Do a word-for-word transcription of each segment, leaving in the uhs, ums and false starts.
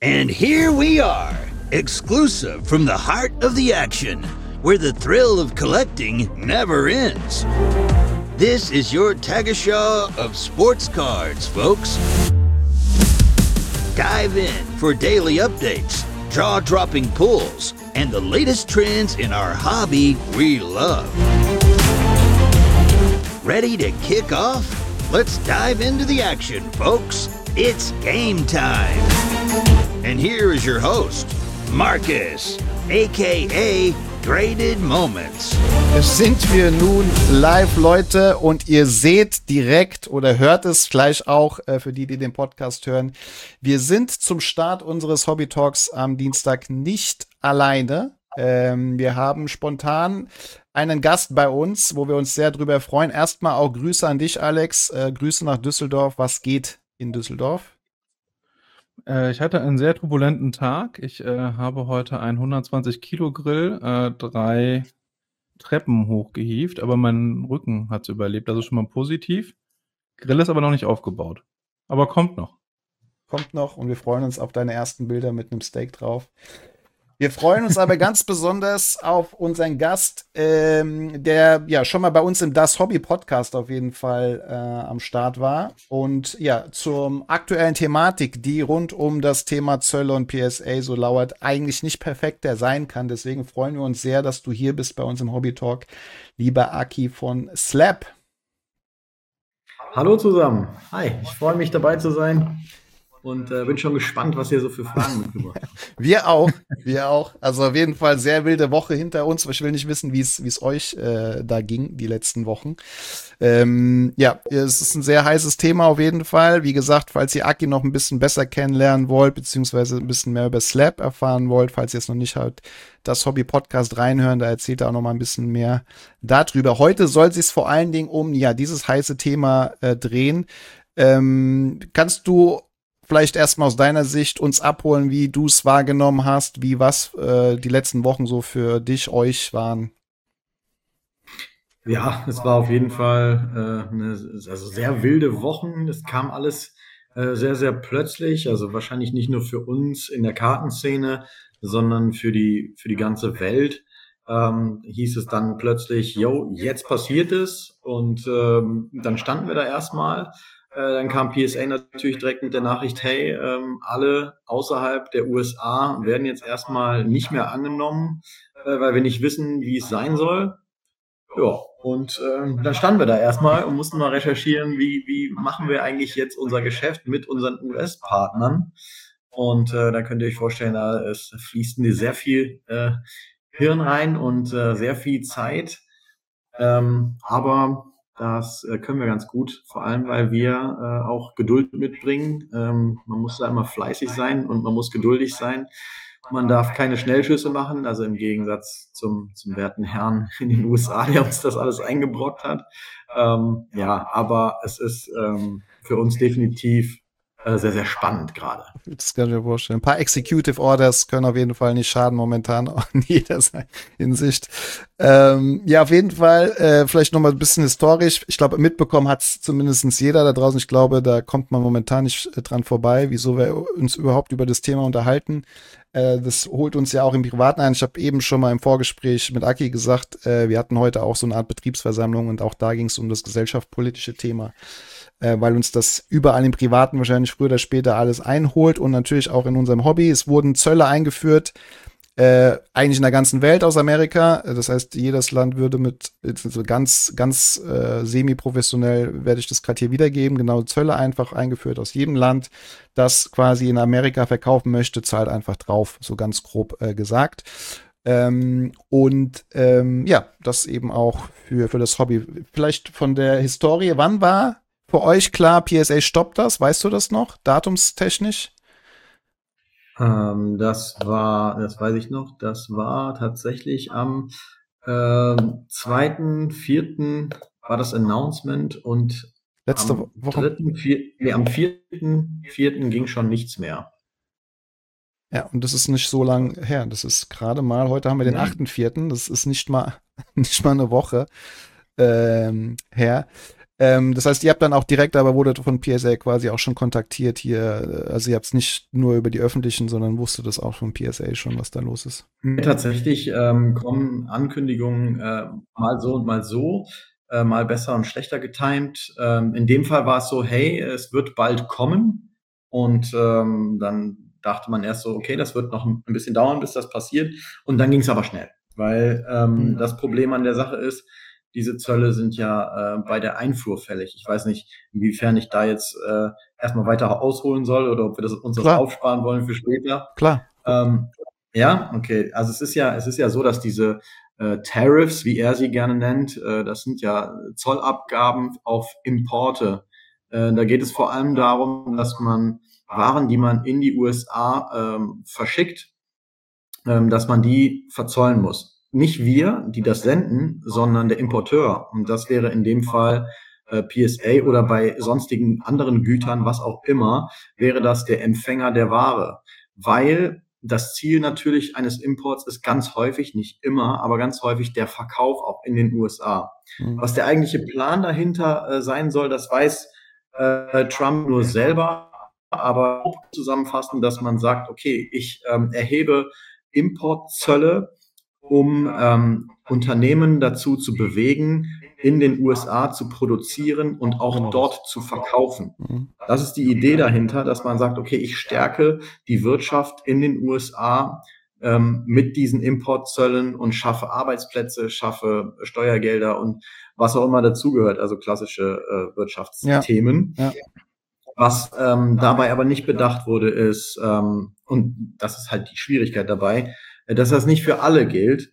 And here we are, exclusive from the heart of the action, where the thrill of collecting never ends. This is your Tagesschau of sports cards, folks. Dive in for daily updates, jaw-dropping pulls, and the latest trends in our hobby we love. Ready to kick off? Let's dive into the action, folks. It's game time. And here is your host, Marcus, aka Graded Moments. Es sind wir nun live, Leute, und ihr seht direkt oder hört es gleich auch, äh, für die, die den Podcast hören. Wir sind zum Start unseres Hobby Talks am Dienstag nicht alleine. Ähm, wir haben spontan einen Gast bei uns, wo wir uns sehr drüber freuen. Erstmal auch Grüße an dich, Alex. Äh, Grüße nach Düsseldorf. Was geht in Düsseldorf? Äh, ich hatte einen sehr turbulenten Tag. Ich äh, habe heute einen hundertzwanzig Kilo Grill, äh, drei Treppen hochgehievt, aber mein Rücken hat es überlebt. Also schon mal positiv. Grill ist aber noch nicht aufgebaut. Aber kommt noch. Kommt noch, und wir freuen uns auf deine ersten Bilder mit einem Steak drauf. Wir freuen uns aber ganz besonders auf unseren Gast, ähm, der ja schon mal bei uns im Das Hobby Podcast auf jeden Fall äh, am Start war. Und ja, zur aktuellen Thematik, die rund um das Thema Zölle und P S A so lauert, eigentlich nicht perfekter sein kann. Deswegen freuen wir uns sehr, dass du hier bist bei uns im Hobby Talk, lieber Aki von Slap. Hallo zusammen. Hi, ich freue mich, dabei zu sein. Und äh, bin schon gespannt, was ihr so für Fragen mitgebracht habt. Wir auch, wir auch. Also auf jeden Fall sehr wilde Woche hinter uns. Ich will nicht wissen, wie es wie es euch äh, da ging, die letzten Wochen. Ähm, ja, es ist ein sehr heißes Thema auf jeden Fall. Wie gesagt, falls ihr Aki noch ein bisschen besser kennenlernen wollt, beziehungsweise ein bisschen mehr über Slap erfahren wollt, falls ihr jetzt noch nicht halt das Hobby-Podcast reinhören, da erzählt er auch noch mal ein bisschen mehr darüber. Heute soll es sich vor allen Dingen um ja dieses heiße Thema äh, drehen. Ähm, kannst du vielleicht erstmal aus deiner Sicht uns abholen, wie du es wahrgenommen hast, wie was äh, die letzten Wochen so für dich, euch waren? Ja, es war auf jeden Fall äh, eine also sehr wilde Wochen. Es kam alles äh, sehr, sehr plötzlich. Also wahrscheinlich nicht nur für uns in der Kartenszene, sondern für die für die ganze Welt. Ähm, hieß es dann plötzlich, yo, jetzt passiert es. Und ähm, dann standen wir da erstmal. Dann kam P S A natürlich direkt mit der Nachricht, hey, ähm, alle außerhalb der U S A werden jetzt erstmal nicht mehr angenommen, äh, weil wir nicht wissen, wie es sein soll. Ja, und ähm, dann standen wir da erstmal und mussten mal recherchieren, wie wie machen wir eigentlich jetzt unser Geschäft mit unseren U S-Partnern. Und äh, da könnt ihr euch vorstellen, da es fließt sehr viel äh, Hirn rein und äh, sehr viel Zeit. Ähm, aber Das äh, können wir ganz gut, vor allem, weil wir äh, auch Geduld mitbringen. Ähm, man muss da immer fleißig sein und man muss geduldig sein. Man darf keine Schnellschüsse machen, also im Gegensatz zum, zum werten Herrn in den U S A, der uns das alles eingebrockt hat. Ähm, ja, aber es ist ähm, für uns definitiv äh, sehr, sehr spannend gerade. Das kann ich mir vorstellen. Ein paar Executive Orders können auf jeden Fall nicht schaden momentan, auch in jeder Hinsicht. Ähm, ja, auf jeden Fall, äh, vielleicht noch mal ein bisschen historisch. Ich glaube, mitbekommen hat es zumindest jeder da draußen. Ich glaube, da kommt man momentan nicht äh, dran vorbei, wieso wir uns überhaupt über das Thema unterhalten. Äh, das holt uns ja auch im Privaten ein. Ich habe eben schon mal im Vorgespräch mit Aki gesagt, äh, wir hatten heute auch so eine Art Betriebsversammlung, und auch da ging es um das gesellschaftspolitische Thema, äh, weil uns das überall im Privaten wahrscheinlich früher oder später alles einholt, und natürlich auch in unserem Hobby. Es wurden Zölle eingeführt, Äh, eigentlich in der ganzen Welt aus Amerika. Das heißt, jedes Land würde mit so ganz, ganz äh, semi-professionell, werde ich das gerade hier wiedergeben, genau, Zölle einfach eingeführt aus jedem Land, das quasi in Amerika verkaufen möchte, zahlt einfach drauf, so ganz grob äh, gesagt. Ähm, und ähm, ja, das eben auch für, für das Hobby. Vielleicht von der Historie, wann war für euch klar, P S A stoppt das? Weißt du das noch, datumstechnisch? Ähm, das war, das weiß ich noch, das war tatsächlich am äh, zweiten, vierten war das Announcement, und Letzte am Woche. dritten, vier, nee, am vierten, vierten ging schon nichts mehr. Ja, und das ist nicht so lang her. Das ist gerade mal, heute haben wir den Nein. achten vierten Das ist nicht mal, nicht mal eine Woche ähm, her. Ähm, das heißt, ihr habt dann auch direkt, aber wurde von P S A quasi auch schon kontaktiert hier. Also ihr habt es nicht nur über die öffentlichen, sondern wusstet das auch von P S A schon, was da los ist. Tatsächlich ähm, kommen Ankündigungen äh, mal so und mal so, äh, mal besser und schlechter getimed. Ähm, in dem Fall war es so, hey, es wird bald kommen. Und ähm, dann dachte man erst so, okay, das wird noch ein bisschen dauern, bis das passiert. Und dann ging es aber schnell, weil ähm, mhm. das Problem an der Sache ist, diese Zölle sind ja äh, bei der Einfuhr fällig. Ich weiß nicht, inwiefern ich da jetzt äh, erstmal weiter ausholen soll oder ob wir das, uns Klar. das aufsparen wollen für später. Klar. Ähm, ja, okay. Also es ist ja, es ist ja so, dass diese äh, Tariffs, wie er sie gerne nennt, äh, das sind ja Zollabgaben auf Importe. Äh, da geht es vor allem darum, dass man Waren, die man in die U S A ähm, verschickt, ähm, dass man die verzollen muss. Nicht wir, die das senden, sondern der Importeur. Und das wäre in dem Fall äh, P S A oder bei sonstigen anderen Gütern, was auch immer, wäre das der Empfänger der Ware. Weil das Ziel natürlich eines Imports ist ganz häufig, nicht immer, aber ganz häufig der Verkauf auch in den U S A. Mhm. Was der eigentliche Plan dahinter äh, sein soll, das weiß äh, Trump nur selber, aber zusammenfassen, dass man sagt, okay, ich ähm, erhebe Importzölle, um ähm, Unternehmen dazu zu bewegen, in den U S A zu produzieren und auch dort zu verkaufen. Das ist die Idee dahinter, dass man sagt, okay, ich stärke die Wirtschaft in den U S A ähm, mit diesen Importzöllen und schaffe Arbeitsplätze, schaffe Steuergelder und was auch immer dazugehört, also klassische äh, Wirtschaftsthemen. Ja. Ja. Was ähm, dabei aber nicht bedacht wurde, ist, ähm, und das ist halt die Schwierigkeit dabei, dass das nicht für alle gilt,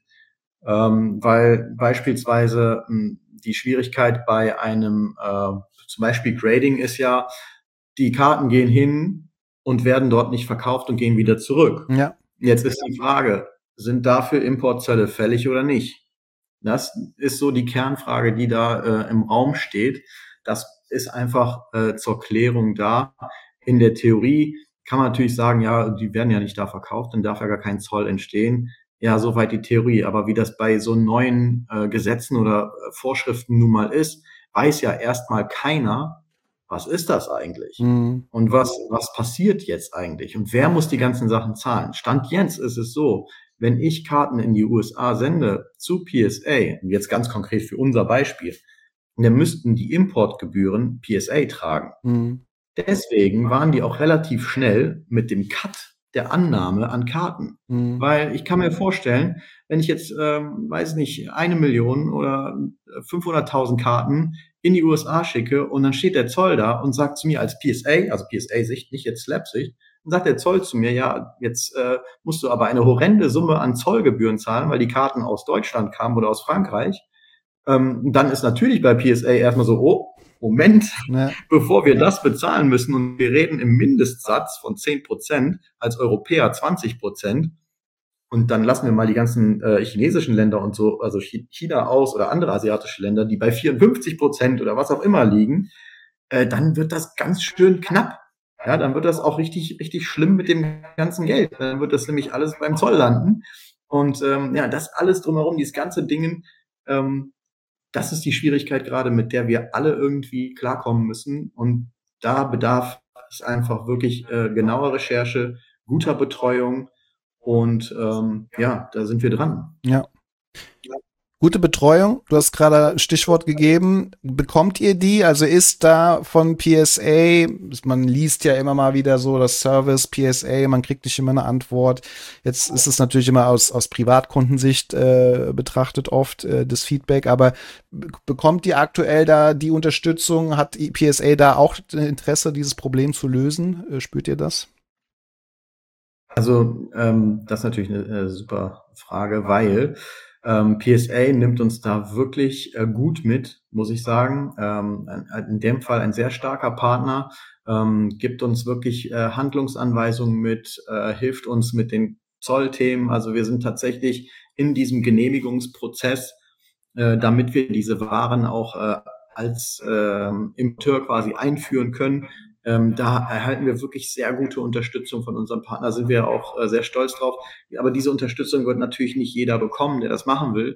ähm, weil beispielsweise mh, die Schwierigkeit bei einem äh, zum Beispiel Grading ist ja, die Karten gehen hin und werden dort nicht verkauft und gehen wieder zurück. Ja. Jetzt ist die Frage, sind dafür Importzölle fällig oder nicht? Das ist so die Kernfrage, die da äh, im Raum steht. Das ist einfach äh, zur Klärung da. In der Theorie kann man natürlich sagen, ja, die werden ja nicht da verkauft, dann darf ja gar kein Zoll entstehen. Ja, soweit die Theorie. Aber wie das bei so neuen äh, Gesetzen oder äh, Vorschriften nun mal ist, weiß ja erstmal keiner, was ist das eigentlich? Mhm. Und was, was passiert jetzt eigentlich? Und wer muss die ganzen Sachen zahlen? Stand jetzt ist es so, wenn ich Karten in die U S A sende zu P S A, und jetzt ganz konkret für unser Beispiel, dann müssten die Importgebühren P S A tragen. Mhm. Deswegen waren die auch relativ schnell mit dem Cut der Annahme an Karten. Mhm. Weil ich kann mir vorstellen, wenn ich jetzt, ähm, weiß nicht, eine Million oder fünfhunderttausend Karten in die U S A schicke und dann steht der Zoll da und sagt zu mir als P S A, also P S A-Sicht, nicht jetzt Slap-Sicht, dann sagt der Zoll zu mir, ja, jetzt äh, musst du aber eine horrende Summe an Zollgebühren zahlen, weil die Karten aus Deutschland kamen oder aus Frankreich. Ähm, dann ist natürlich bei P S A erstmal so, oh, Moment, ja. Bevor wir das bezahlen müssen und wir reden im Mindestsatz von zehn Prozent, als Europäer zwanzig Prozent und dann lassen wir mal die ganzen äh, chinesischen Länder und so, also China aus oder andere asiatische Länder, die bei vierundfünfzig Prozent oder was auch immer liegen, äh, dann wird das ganz schön knapp. Ja, dann wird das auch richtig, richtig schlimm mit dem ganzen Geld. Dann wird das nämlich alles beim Zoll landen. Und ähm, ja, das alles drumherum, dieses ganze Ding, ähm, das ist die Schwierigkeit gerade, mit der wir alle irgendwie klarkommen müssen. Und da bedarf es einfach wirklich äh, genauer Recherche, guter Betreuung. Und ähm, ja, da sind wir dran. Ja. Gute Betreuung, du hast gerade ein Stichwort gegeben. Bekommt ihr die? Also ist da von P S A, man liest ja immer mal wieder so das Service P S A, man kriegt nicht immer eine Antwort. Jetzt ist es natürlich immer aus, aus Privatkundensicht äh, betrachtet oft äh, das Feedback, aber bekommt ihr aktuell da die Unterstützung? Hat P S A da auch Interesse, dieses Problem zu lösen? Äh, spürt ihr das? Also ähm, das ist natürlich eine, eine super Frage, weil Ähm, P S A nimmt uns da wirklich äh, gut mit, muss ich sagen. Ähm, in dem Fall ein sehr starker Partner, ähm, gibt uns wirklich äh, Handlungsanweisungen mit, äh, hilft uns mit den Zollthemen. Also wir sind tatsächlich in diesem Genehmigungsprozess, äh, damit wir diese Waren auch äh, als äh, Importeur quasi einführen können. Ähm, da erhalten wir wirklich sehr gute Unterstützung von unserem Partner, sind wir auch äh, sehr stolz drauf. Aber diese Unterstützung wird natürlich nicht jeder bekommen, der das machen will.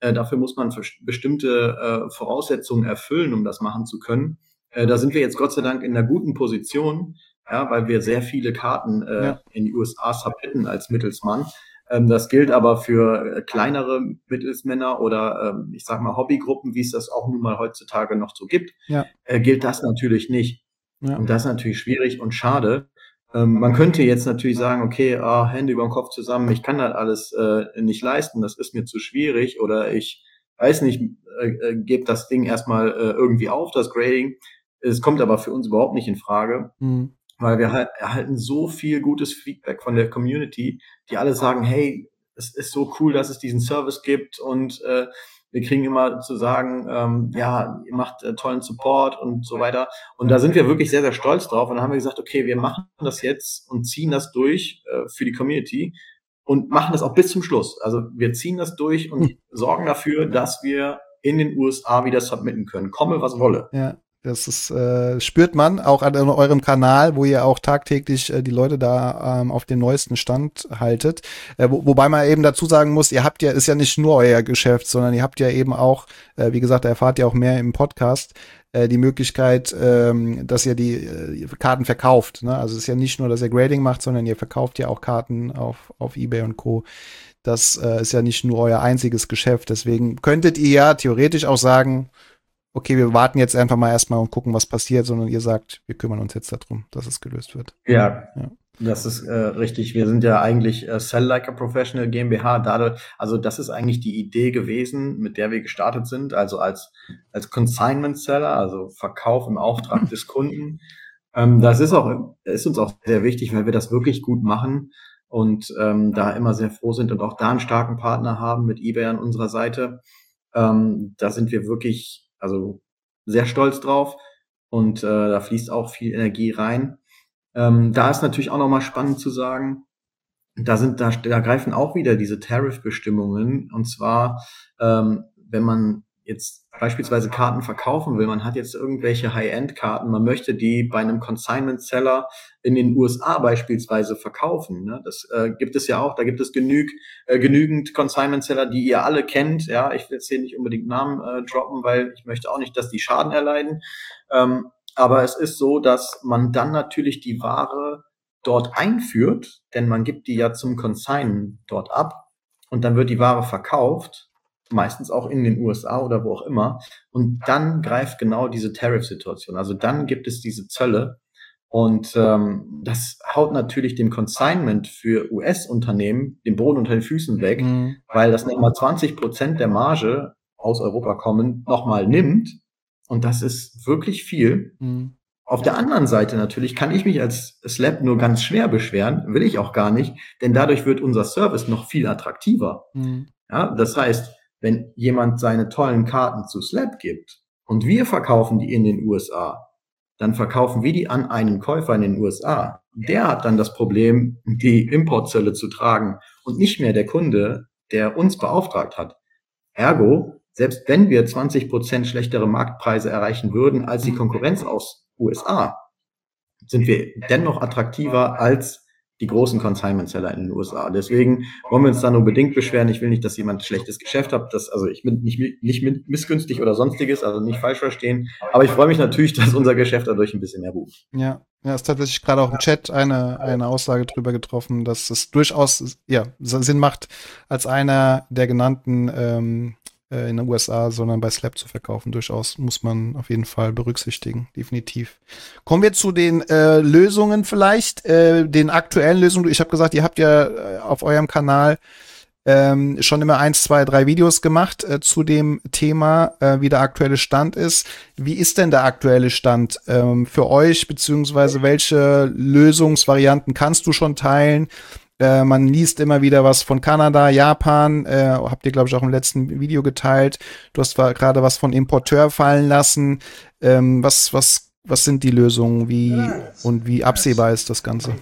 Äh, dafür muss man bestimmte äh, Voraussetzungen erfüllen, um das machen zu können. Äh, da sind wir jetzt Gott sei Dank in einer guten Position, ja, weil wir sehr viele Karten äh, ja. in die U S A submitten als Mittelsmann. Ähm, das gilt aber für äh, kleinere Mittelsmänner oder ähm, ich sag mal Hobbygruppen, wie es das auch nun mal heutzutage noch so gibt, ja. äh, gilt das natürlich nicht. Ja. Und das ist natürlich schwierig und schade. Ähm, man könnte jetzt natürlich sagen, okay, ah, Hände über den Kopf zusammen, ich kann das alles äh, nicht leisten, das ist mir zu schwierig oder ich weiß nicht, äh, äh, gebe das Ding erstmal äh, irgendwie auf, das Grading. Es kommt aber für uns überhaupt nicht in Frage, mhm. weil wir halt erhalten so viel gutes Feedback von der Community, die alle sagen, hey, es ist so cool, dass es diesen Service gibt und äh, wir kriegen immer zu sagen, ähm, ja, ihr macht äh, tollen Support und so weiter. Und da sind wir wirklich sehr, sehr stolz drauf. Und dann haben wir gesagt, okay, wir machen das jetzt und ziehen das durch äh, für die Community und machen das auch bis zum Schluss. Also wir ziehen das durch und hm. sorgen dafür, dass wir in den U S A wieder submitten können. Komme, was wolle. Ja. Das ist, äh, spürt man auch an eurem Kanal, wo ihr auch tagtäglich äh, die Leute da ähm, auf den neuesten Stand haltet. Äh, wo, wobei man eben dazu sagen muss, ihr habt ja, ist ja nicht nur euer Geschäft, sondern ihr habt ja eben auch, äh, wie gesagt, da erfahrt ihr auch mehr im Podcast, äh, die Möglichkeit, ähm, dass ihr die äh, Karten verkauft. Ne? Also es ist ja nicht nur, dass ihr Grading macht, sondern ihr verkauft ja auch Karten auf, auf eBay und Co. Das äh, ist ja nicht nur euer einziges Geschäft. Deswegen könntet ihr ja theoretisch auch sagen, okay, wir warten jetzt einfach mal erstmal und gucken, was passiert, sondern ihr sagt, wir kümmern uns jetzt darum, dass es gelöst wird. Ja, ja. Das ist äh, richtig. Wir sind ja eigentlich äh, Sell Like a Professional GmbH. Dadurch, also das ist eigentlich die Idee gewesen, mit der wir gestartet sind, also als als Consignment Seller, also Verkauf im Auftrag des Kunden. Ähm, das ist auch ist uns auch sehr wichtig, weil wir das wirklich gut machen und ähm, da immer sehr froh sind und auch da einen starken Partner haben mit eBay an unserer Seite. Ähm, da sind wir wirklich also sehr stolz drauf und äh, da fließt auch viel Energie rein. Ähm, da ist natürlich auch nochmal spannend zu sagen, da sind da, da greifen auch wieder diese Tariff-Bestimmungen und zwar, ähm, wenn man jetzt beispielsweise Karten verkaufen will, man hat jetzt irgendwelche High-End-Karten, man möchte die bei einem Consignment-Seller in den U S A beispielsweise verkaufen. Ne? Das äh, gibt es ja auch, da gibt es genüg, äh, genügend Consignment-Seller, die ihr alle kennt. Ja, ich will jetzt hier nicht unbedingt Namen äh, droppen, weil ich möchte auch nicht, dass die Schaden erleiden. Ähm, aber es ist so, dass man dann natürlich die Ware dort einführt, denn man gibt die ja zum Consignen dort ab und dann wird die Ware verkauft, meistens auch in den U S A oder wo auch immer. Und dann greift genau diese Tariff-Situation. Also dann gibt es diese Zölle. Und ähm, das haut natürlich dem Consignment für U S-Unternehmen den Boden unter den Füßen weg, mhm. weil das nochmal zwanzig Prozent der Marge aus Europa kommen, nochmal nimmt. Und das ist wirklich viel. Mhm. Auf der anderen Seite natürlich kann ich mich als Slab nur ganz schwer beschweren, will ich auch gar nicht, denn dadurch wird unser Service noch viel attraktiver. Mhm. Ja, das heißt, wenn jemand seine tollen Karten zu Slab gibt und wir verkaufen die in den U S A, dann verkaufen wir die an einen Käufer in den U S A. Der hat dann das Problem, die Importzölle zu tragen und nicht mehr der Kunde, der uns beauftragt hat. Ergo, selbst wenn wir zwanzig Prozent schlechtere Marktpreise erreichen würden als die Konkurrenz aus U S A, sind wir dennoch attraktiver als die großen Consignment-Seller in den U S A. Deswegen wollen wir uns da nur bedingt beschweren. Ich will nicht, dass jemand ein schlechtes Geschäft hat. Das, also ich bin nicht, nicht missgünstig oder sonstiges, also nicht falsch verstehen. Aber ich freue mich natürlich, dass unser Geschäft dadurch ein bisschen mehr boomt. Ja, ja, ist tatsächlich gerade auch im Chat eine, eine Aussage drüber getroffen, dass es durchaus ja, Sinn macht, als einer der genannten ähm, in den U S A, sondern bei Slab zu verkaufen. Durchaus muss man auf jeden Fall berücksichtigen, definitiv. Kommen wir zu den äh, Lösungen vielleicht, äh, den aktuellen Lösungen. Ich habe gesagt, ihr habt ja äh, auf eurem Kanal ähm, schon immer eins, zwei, drei Videos gemacht äh, zu dem Thema, äh, wie der aktuelle Stand ist. Wie ist denn der aktuelle Stand ähm, für euch, beziehungsweise welche Lösungsvarianten kannst du schon teilen? Äh, man liest immer wieder was von Kanada, Japan, äh, habt ihr, glaube ich, auch im letzten Video geteilt. Du hast gerade was von Importeur fallen lassen. Ähm, was, was, was sind die Lösungen? Wie und wie absehbar ist das Ganze?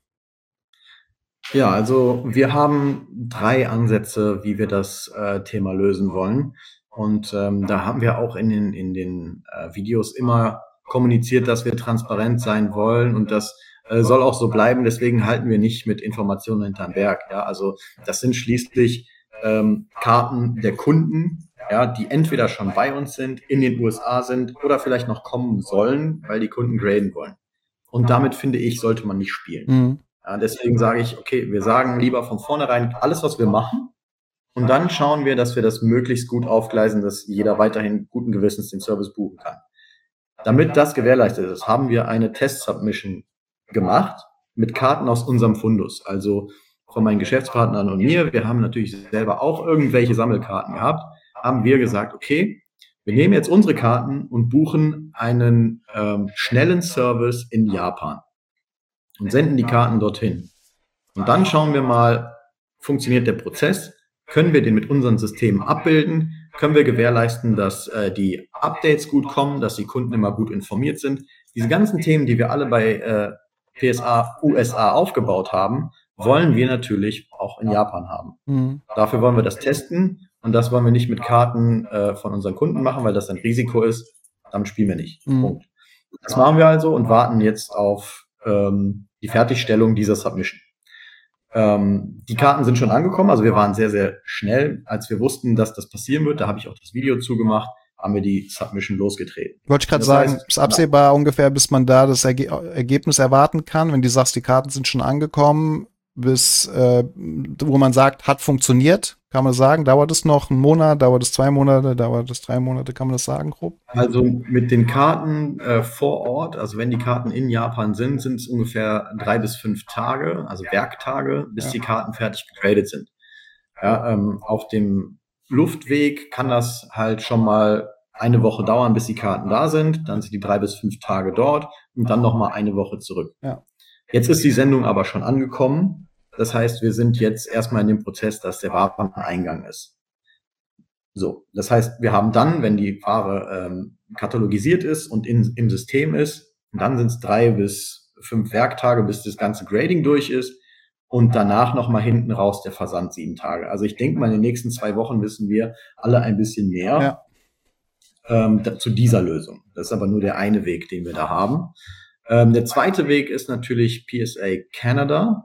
Ja, also wir haben drei Ansätze, wie wir das äh, Thema lösen wollen. Und ähm, da haben wir auch in den, in den äh, Videos immer kommuniziert, dass wir transparent sein wollen und dass soll auch so bleiben, deswegen halten wir nicht mit Informationen hinterm Berg. Ja, also das sind schließlich ähm, Karten der Kunden, ja, die entweder schon bei uns sind, in den U S A sind oder vielleicht noch kommen sollen, weil die Kunden graden wollen. Und damit, finde ich, sollte man nicht spielen. Mhm. Ja, deswegen sage ich, okay, wir sagen lieber von vornherein alles, was wir machen, und dann schauen wir, dass wir das möglichst gut aufgleisen, dass jeder weiterhin guten Gewissens den Service buchen kann. Damit das gewährleistet ist, haben wir eine Test-Submission gemacht mit Karten aus unserem Fundus, also von meinen Geschäftspartnern und mir. Wir haben natürlich selber auch irgendwelche Sammelkarten gehabt, haben wir gesagt, okay, wir nehmen jetzt unsere Karten und buchen einen ähm, schnellen Service in Japan und senden die Karten dorthin. Und dann schauen wir mal, funktioniert der Prozess? Können wir den mit unseren Systemen abbilden? Können wir gewährleisten, dass äh, die Updates gut kommen, dass die Kunden immer gut informiert sind? Diese ganzen Themen, die wir alle bei äh, P S A U S A aufgebaut haben, wollen wir natürlich auch in Japan haben. Mhm. Dafür wollen wir das testen und das wollen wir nicht mit Karten äh, von unseren Kunden machen, weil das ein Risiko ist. Damit spielen wir nicht. Mhm. Punkt. Das machen wir also und warten jetzt auf ähm, die Fertigstellung dieser Submission. Ähm, die Karten sind schon angekommen, also wir waren sehr, sehr schnell, als wir wussten, dass das passieren wird. Da habe ich auch das Video zugemacht, haben wir die Submission losgetreten. Wollte ich gerade Das sagen, heißt, ist absehbar ungefähr, bis man da das Erge Ergebnis erwarten kann, wenn du sagst, die Karten sind schon angekommen, bis, äh, wo man sagt, hat funktioniert, kann man sagen, dauert es noch einen Monat, dauert es zwei Monate, dauert es drei Monate, kann man das sagen, grob? Also mit den Karten äh, vor Ort, also wenn die Karten in Japan sind, sind es ungefähr drei bis fünf Tage, also Werktage, bis Ja. die Karten fertig gegradet sind. Ja, ähm, auf dem Luftweg kann das halt schon mal eine Woche dauern, bis die Karten da sind. Dann sind die drei bis fünf Tage dort und dann nochmal eine Woche zurück. Ja. Jetzt ist die Sendung aber schon angekommen. Das heißt, wir sind jetzt erstmal in dem Prozess, dass der Wareneingang ist. So, das heißt, wir haben dann, wenn die Ware ähm, katalogisiert ist und in, im System ist, dann sind es drei bis fünf Werktage, bis das ganze Grading durch ist und danach nochmal hinten raus der Versand sieben Tage. Also ich denke mal, in den nächsten zwei Wochen wissen wir alle ein bisschen mehr Ja. ähm, da, zu dieser Lösung. Das ist aber nur der eine Weg, den wir da haben. Ähm, der zweite Weg ist natürlich P S A Canada.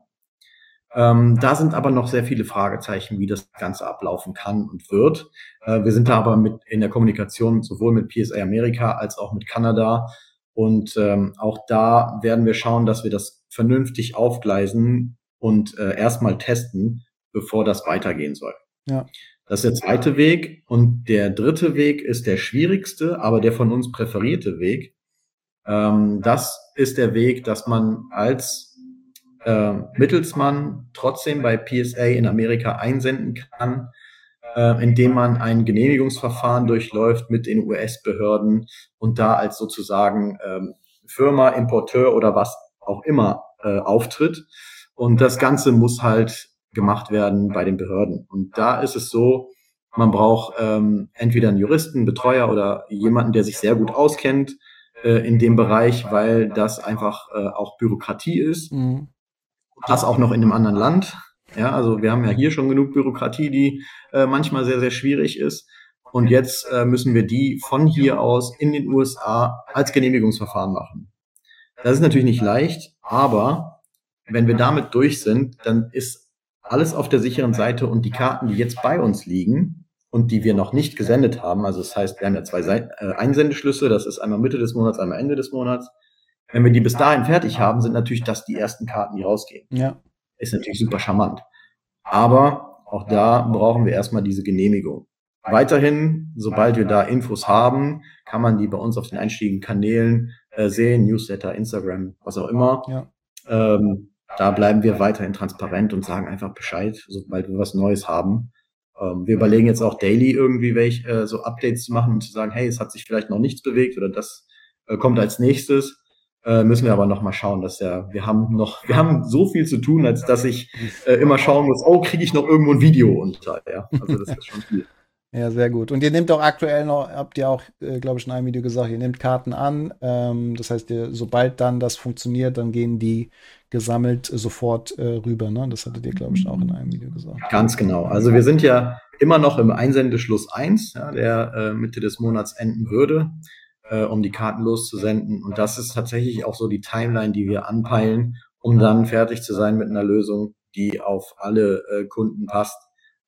Ähm, da sind aber noch sehr viele Fragezeichen, wie das Ganze ablaufen kann und wird. Äh, wir sind da aber mit in der Kommunikation sowohl mit P S A Amerika als auch mit Kanada. Und ähm, auch da werden wir schauen, dass wir das vernünftig aufgleisen und äh, erstmal testen, bevor das weitergehen soll. Ja. Das ist der zweite Weg. Und der dritte Weg ist der schwierigste, aber der von uns präferierte Weg. Ähm, das ist der Weg, dass man als äh, Mittelsmann trotzdem bei P S A in Amerika einsenden kann, äh, indem man ein Genehmigungsverfahren durchläuft mit den U S-Behörden und da als sozusagen ähm, Firma, Importeur oder was auch immer äh, auftritt. Und das Ganze muss halt gemacht werden bei den Behörden. Und da ist es so, man braucht ähm, entweder einen Juristen, Betreuer oder jemanden, der sich sehr gut auskennt äh, in dem Bereich, weil das einfach äh, auch Bürokratie ist. Mhm. Das auch noch in einem anderen Land. Ja, also wir haben ja hier schon genug Bürokratie, die äh, manchmal sehr, sehr schwierig ist. Und jetzt äh, müssen wir die von hier aus in den U S A als Genehmigungsverfahren machen. Das ist natürlich nicht leicht, aber wenn wir damit durch sind, dann ist alles auf der sicheren Seite und die Karten, die jetzt bei uns liegen und die wir noch nicht gesendet haben, also das heißt, wir haben ja zwei Seiten, äh, Einsendeschlüsse, das ist einmal Mitte des Monats, einmal Ende des Monats. Wenn wir die bis dahin fertig haben, sind natürlich das die ersten Karten, die rausgehen. Ja. Ist natürlich super charmant. Aber auch da brauchen wir erstmal diese Genehmigung. Weiterhin, sobald wir da Infos haben, kann man die bei uns auf den einschlägigen Kanälen äh, sehen, Newsletter, Instagram, was auch immer. Ja. Ähm, da bleiben wir weiterhin transparent und sagen einfach Bescheid, sobald wir was Neues haben. Ähm, wir überlegen jetzt auch daily irgendwie welche äh, so Updates zu machen und zu sagen, hey, es hat sich vielleicht noch nichts bewegt oder das äh, kommt als nächstes. Äh, müssen wir aber noch mal schauen, dass ja, wir haben noch, wir haben so viel zu tun, als dass ich äh, immer schauen muss, oh, kriege ich noch irgendwo ein Video unter, ja. Also das ist schon viel. Ja, sehr gut. Und ihr nehmt auch aktuell noch, habt ihr auch, äh, glaube ich, in einem Video gesagt, ihr nehmt Karten an. Ähm, das heißt, ihr, sobald dann das funktioniert, dann gehen die gesammelt äh, sofort äh, rüber. Ne? Das hattet ihr, glaube ich, auch in einem Video gesagt. Ganz genau. Also wir sind ja immer noch im Einsendeschluss eins, ja, der äh, Mitte des Monats enden würde, äh, um die Karten loszusenden. Und das ist tatsächlich auch so die Timeline, die wir anpeilen, um dann fertig zu sein mit einer Lösung, die auf alle äh, Kunden passt.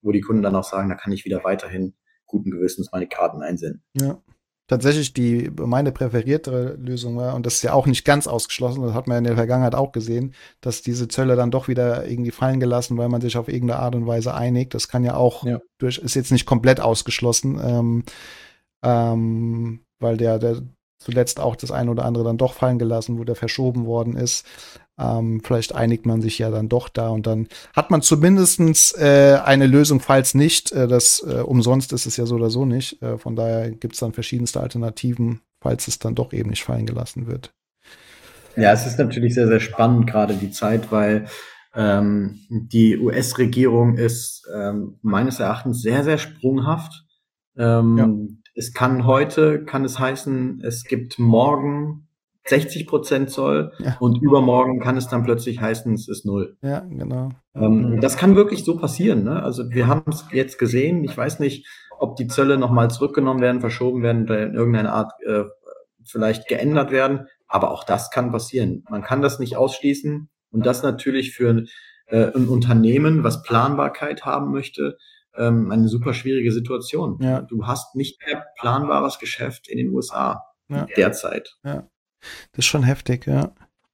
wo die Kunden dann auch sagen, da kann ich wieder weiterhin guten Gewissens meine Karten einsenden. Ja. Tatsächlich die meine präferierte Lösung war, und das ist ja auch nicht ganz ausgeschlossen, das hat man in der Vergangenheit auch gesehen, dass diese Zölle dann doch wieder irgendwie fallen gelassen, weil man sich auf irgendeine Art und Weise einigt. Das kann ja auch Ja. durch, ist jetzt nicht komplett ausgeschlossen, ähm, ähm, weil der, der zuletzt auch das eine oder andere dann doch fallen gelassen wurde, verschoben worden ist. Ähm, vielleicht einigt man sich ja dann doch da und dann hat man zumindestens äh, eine Lösung, falls nicht. Äh, das äh, umsonst ist es ja so oder so nicht. Äh, von daher gibt es dann verschiedenste Alternativen, falls es dann doch eben nicht fallen gelassen wird. Ja, es ist natürlich sehr, sehr spannend, gerade die Zeit, weil ähm, die U S-Regierung ist ähm, meines Erachtens sehr, sehr sprunghaft. Ähm, Ja. Es kann heute, kann es heißen, es gibt morgen sechzig Prozent Zoll Ja. und übermorgen kann es dann plötzlich heißen, es ist null. Ja, genau. Ähm, das kann wirklich so passieren, ne? Also wir haben es jetzt gesehen. Ich weiß nicht, ob die Zölle nochmal zurückgenommen werden, verschoben werden oder in irgendeiner Art äh, vielleicht geändert werden. Aber auch das kann passieren. Man kann das nicht ausschließen. Und das natürlich für äh, ein Unternehmen, was Planbarkeit haben möchte, ähm, eine super schwierige Situation. Ja. Du hast nicht mehr planbares Geschäft in den U S A Ja. derzeit. Ja. Das ist schon heftig, ja.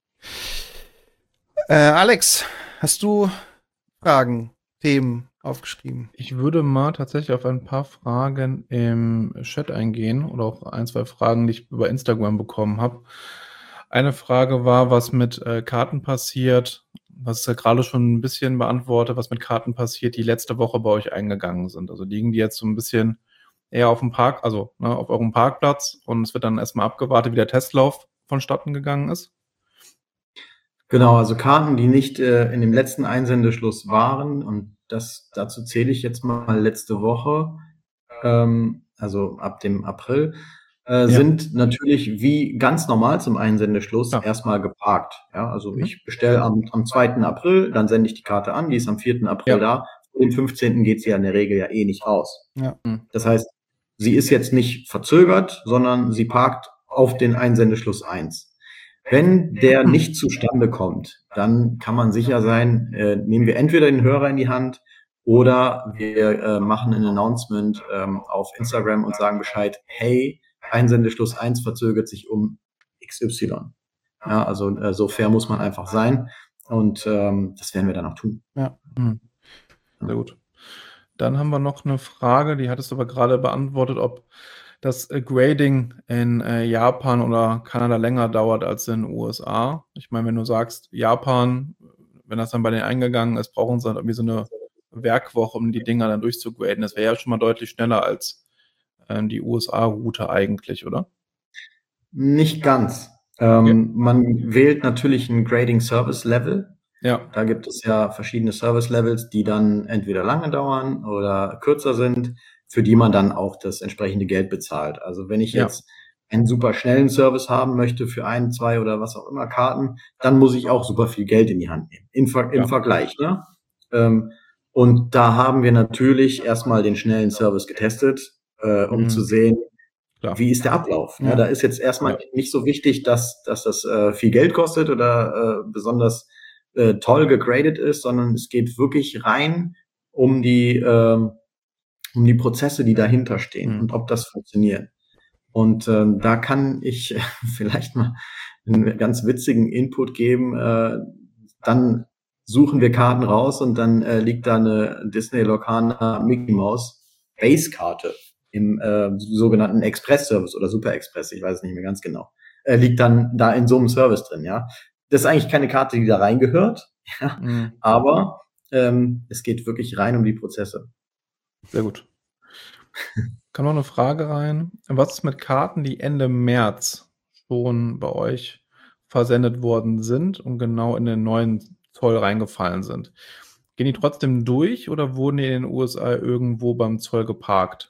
Äh, Alex, hast du Fragen, Themen aufgeschrieben? Ich würde mal tatsächlich auf ein paar Fragen im Chat eingehen oder auch ein, zwei Fragen, die ich über Instagram bekommen habe. Eine Frage war, was mit äh, Karten passiert, was ist ja gerade schon ein bisschen beantwortet, was mit Karten passiert, die letzte Woche bei euch eingegangen sind. Also liegen die jetzt so ein bisschen eher auf dem Park, also ne, auf eurem Parkplatz und es wird dann erstmal abgewartet, wie der Testlauf vonstatten gegangen ist? Genau, also Karten, die nicht äh, in dem letzten Einsendeschluss waren, und das dazu zähle ich jetzt mal letzte Woche, ähm, also ab dem April, äh, Ja. sind natürlich wie ganz normal zum Einsendeschluss Ja. erstmal geparkt. Ja, also Mhm. ich bestelle am, am zweiten April, dann sende ich die Karte an, die ist am vierten April Ja. da. Am fünfzehnten geht sie ja in der Regel ja eh nicht raus. Ja. Mhm. Das heißt, sie ist jetzt nicht verzögert, sondern sie parkt auf den Einsendeschluss eins. Wenn der nicht zustande kommt, dann kann man sicher sein, äh, nehmen wir entweder den Hörer in die Hand oder wir äh, machen ein Announcement ähm, auf Instagram und sagen Bescheid, hey, Einsendeschluss eins verzögert sich um X Y. Ja, also äh, so fair muss man einfach sein und ähm, das werden wir dann auch tun. Mhm. Sehr gut. Dann haben wir noch eine Frage, die hattest du aber gerade beantwortet, ob das äh, Grading in äh, Japan oder Kanada länger dauert als in den U S A. Ich meine, wenn du sagst, Japan, wenn das dann bei denen eingegangen ist, brauchen sie dann irgendwie so eine Werkwoche, um die Dinger dann durchzugraden. Das wäre ja schon mal deutlich schneller als ähm, die U S A-Route eigentlich, oder? Nicht ganz. Ähm, man wählt natürlich ein Grading Service Level. Ja. Da gibt es ja verschiedene Service Levels, die dann entweder lange dauern oder kürzer sind, für die man dann auch das entsprechende Geld bezahlt. Also wenn ich Ja. jetzt einen super schnellen Service haben möchte für ein, zwei oder was auch immer Karten, dann muss ich auch super viel Geld in die Hand nehmen. Im, Ver im Ja. Vergleich, ne? Ähm, und da haben wir natürlich erstmal den schnellen Service getestet, äh, um Mhm. zu sehen, Klar. wie ist der Ablauf. Ja, Ja. da ist jetzt erstmal Ja. nicht so wichtig, dass, dass das äh, viel Geld kostet oder äh, besonders äh, toll gegradet ist, sondern es geht wirklich rein um die, ähm, um die Prozesse, die dahinter stehen Mhm. und ob das funktioniert. Und ähm, da kann ich vielleicht mal einen ganz witzigen Input geben. Äh, dann suchen wir Karten raus und dann äh, liegt da eine Disney Lorcaner Mickey Mouse Base-Karte im äh, sogenannten Express-Service oder Super Express, ich weiß es nicht mehr ganz genau, äh, liegt dann da in so einem Service drin, ja. Das ist eigentlich keine Karte, die da reingehört, ja, Mhm. aber ähm, es geht wirklich rein um die Prozesse. Sehr gut. Kam noch eine Frage rein. Was ist mit Karten, die Ende März schon bei euch versendet worden sind und genau in den neuen Zoll reingefallen sind? Gehen die trotzdem durch oder wurden die in den U S A irgendwo beim Zoll geparkt?